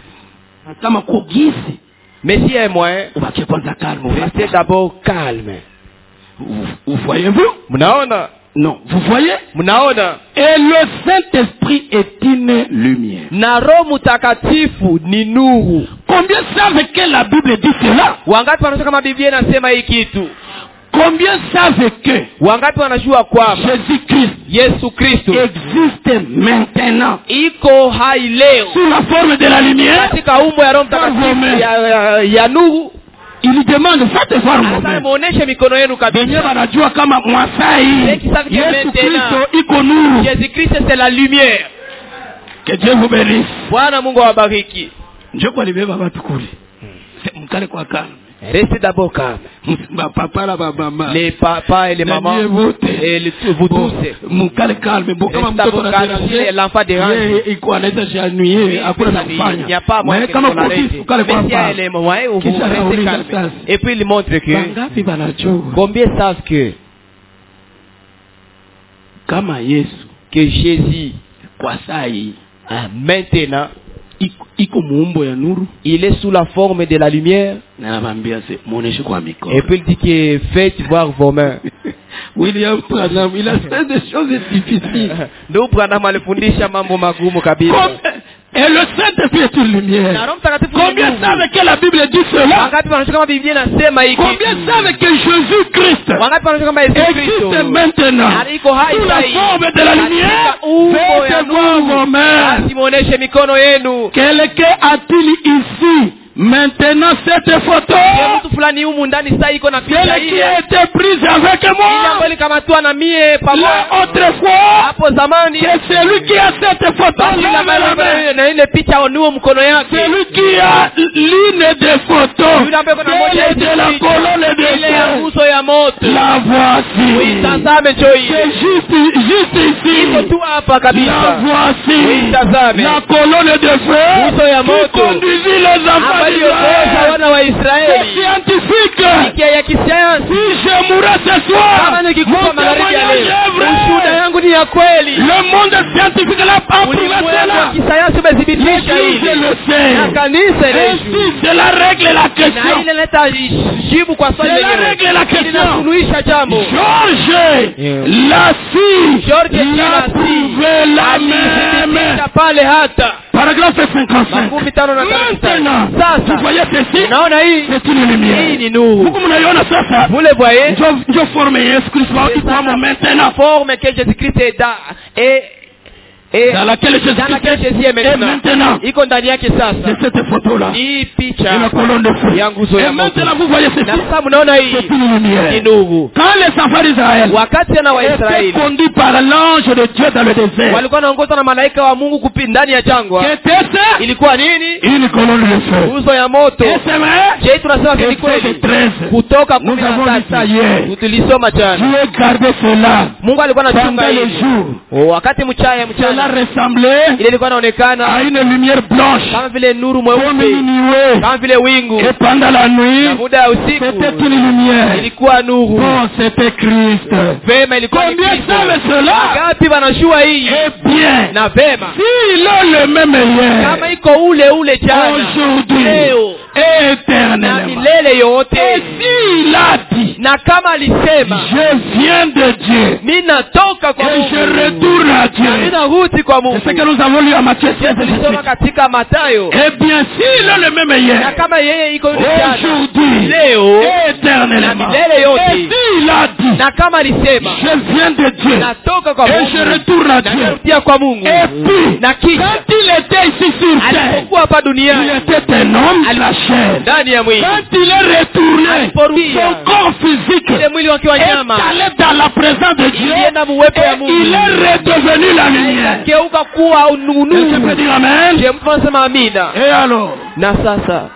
Kama kugisi, Monsieur moi, ubakie kwanza calme. Restez d'abord calme. Vous voyez-vous? Mnaona? Non, vous voyez? Mnaona? Et le Saint-Esprit est une lumière. Na Roho Mtakatifu ni nuru. Combien savent que la Bible dit cela? Wangapi wanajua kama Biblia inasema hii kitu? Combien savent que wangapi wanajua kwamba Yesu Kristo existe maintenant iko hai leo sous la forme de la lumière katika umbo ya Roho Mtakatifu ya nuru? Il demande faites voir moi. Muoneshe mikono yenu kabisa. Wenyewe wanajua kama mwasai Yesu Kristo iko nuru. Jésus Christ c'est la lumière. Que Dieu vous bénisse. Bwana Mungu awabariki. Njoo kwa libeba watu kule. Mkale kwa calme. Restez d'abord calme. Papa la maman. Les papas et les mamans et vous tous. Mkale calme. Kama mtoto anadéranger, l'enfant dérange. Iko anaweza jianuie, hakuna la kufanya. Mais kama mkale kwa papa. Et puis il montre que bangapi banachua. Combien savent que kama Yesu que Jésus kwa sai maintenant iko muumbo ya nuru, il est sous la forme de la lumière. Et puis il dit que faites voir vos mains. William Branham, il a fait des choses difficiles. Ndio Branham alifundisha mambo magumu kabisa. Et le Saint-Esprit est une lumière. Combien savent que la Bible dit cela? Combien savent que Jésus-Christ existe maintenant sous la forme de la lumière? Faites voir vos mains. Quelqu'un a-t-il ici maintenant cette photo? Celle qui a été prise avec moi autrefois, c'est celui qui a cette photo celui qui a l'une des photos de la colonne de feu. La voici. C'est juste ici. La voici. La colonne de feu qui conduisit les enfants. C'est scientifique. Si je mourrais ce soir, mon témoignage est vrai. Le monde scientifique l'a approuvé cela. L'Église le sait. Ainsi, c'est la règle et la question. C'est la règle et la question. Georges Lassie l'a trouvé la même. Paragraphe 55. Maintenant, vous voyez ceci, c'est une lumière. Vous le voyez? Je forme Jésus Christ maintenant. Forme que Jésus-Christ est dans laquelle Jésus est maintenant. C'est cette photo-là. Et la colonne de feu. Et maintenant vous voyez ceci. C'est une lumière. Quand les enfants d'Israël étaient conduits par l'ange de Dieu dans le désert, qu'était-ce? Une colonne de feu. Et c'est vrai? Exode 13. Nous avons vu ça hier. Dieu gardait cela pendant les jours. Cela ressemblait à une lumière blanche comme une nuée. Et pendant la nuit, c'était une lumière. Oh, c'était Christ. Combien savent cela? Eh bien, s'il a le même lien aujourd'hui et éternellement, et s'il a dit Na kama alisema, je viens de Dieu. mimi natoka kwa Et Mungu. je retourne à Dieu. Mimi narudi kwa Mungu. C'est ce que nous avons lu à Matthieu 16. Tulisoma katika Mathayo. Eh bien, s'il est le même Na hier, kama yeye iko jana, aujourd'hui, leo éternellement, na milele yote. et s'il a dit, na kama alisema, je viens de Dieu, natoka kwa et Mungu, je retourne à na Dieu. narudia kwa Mungu. Et puis, Na kisha, quand il était ici sur terre, alipokuwa hapa il duniani, était un homme de la chair. ndani ya mwili, Quand il est retourné, aliporudia, son corps physique ile mwili wake wa est nyama allé dans la présence de Dieu, ilienda muwepo ya et Mungu, il est redevenu la lumière. ikageuka kuwa Est-ce que tu peux nuru. dire amen? Je mfasema amina. Et alors, Na sasa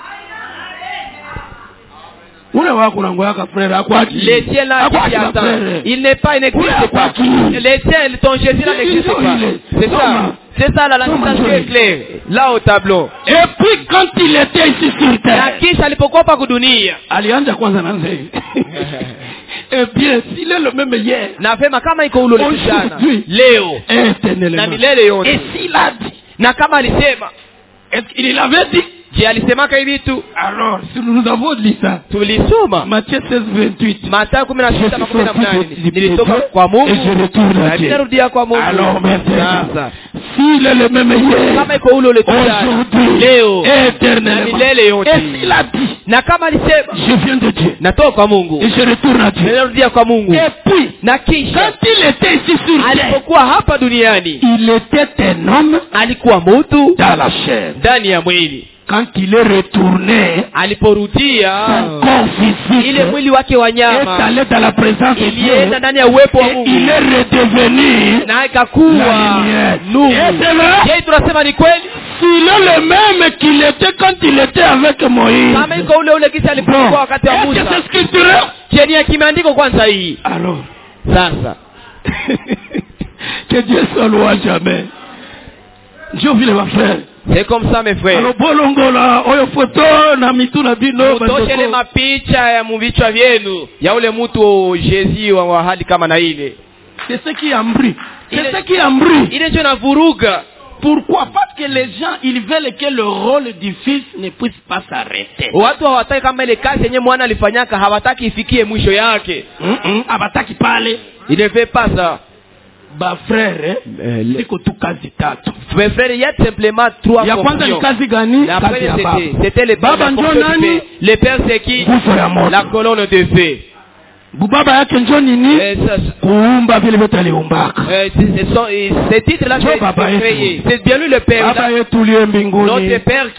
ule wako nangoyaka frère akwaki. les tiens là qui Akwaki attendent, frère. il n'est pas, il n'existe pas. Les tiens, ton Jésus là n'existe pas. C'est ça. C'est ça là, la citation est claire. Là au tableau. Et puis quand il était ici sur Na terre, kisha alipokuwa hapa kudunia, alianza kwanza na nzee. Et bien, s'il est le même hier, nasema kama iko ulo jana, aujourd'hui, leo na éternellement. milele yote. Et s'il a dit, Na kama alisema, est-ce qu'il avait dit? je alisemaka hivi tu? Alors, si nous avons dit ça, Tulisoma Matthieu 16, 28. Mathayo 16:18. Nilitoka kwa Et Mungu je retourne à na Dieu. ninarudia kwa Mungu. Alors maintenant, Sasa s'il est le même hier, kama iko ulo jana, aujourd'hui, leo na éternellement, milele yote. et s'il a dit, Na kama alisema, je viens de Dieu, natoka kwa Mungu, et je retourne à Dieu. ninarudia kwa Mungu. Et puis, Na kisha quand il était ici sur terre, alipokuwa hapa duniani, il était un homme alikuwa mtu dans la chair. ndani ya mwili. Quand il est retourné, Aliporudia, son corps physique ile mwili wake wa est nyama allé dans la présence de Dieu. ilienda ndani ya uwepo wa Et il Mungu est redevenu na la ikakuwa lumière. nuru. Et c'est vrai, Je tunasema ni kweli, s'il est le même qu'il était quand il était avec Moïse. kama iko ule ule kisa Bon, alipokuwa wakati wa est-ce que Musa. c'est scripturel? Cheni ya kimeandiko kwanza hii. Alors, Sasa que Dieu soit loué jamais. Dieu vile ma frère. c'est comme ça mes frères. Alors bolongola oyo photo na mitu na bino Mutoshele mapicha ya muvichwa vyenu ya ule mtu Jésus wa hali kama na ile. c'est ce qui embrouille. C'est Il est- ce qui embrouille. Ile ndio navuruga. Pourquoi? Parce que les gens, ils veulent que le rôle du fils ne puisse pas s'arrêter. Watu hawataki kama ile kazi yenye mwana alifanyaka, hawataki ifikie mwisho yake. Abataki pale. Il ne fait pas ça. Ba frère, siko tu kazi tatu. Mes frères, il y a simplement trois Ya kwanza ni fonctions. kazi gani? La Kazi ya première baba. c'était le Baba njo nani? Le père c'est qui? Nguzo ya moto. La colonne de feu. Bubaba yake njo nini? Kuumba vile vyote aliumbaka. Ces titres-là, Njo baba c'est yetu. créé. C'est bien lui le père. Baba yetu uliye mbinguni. Notre père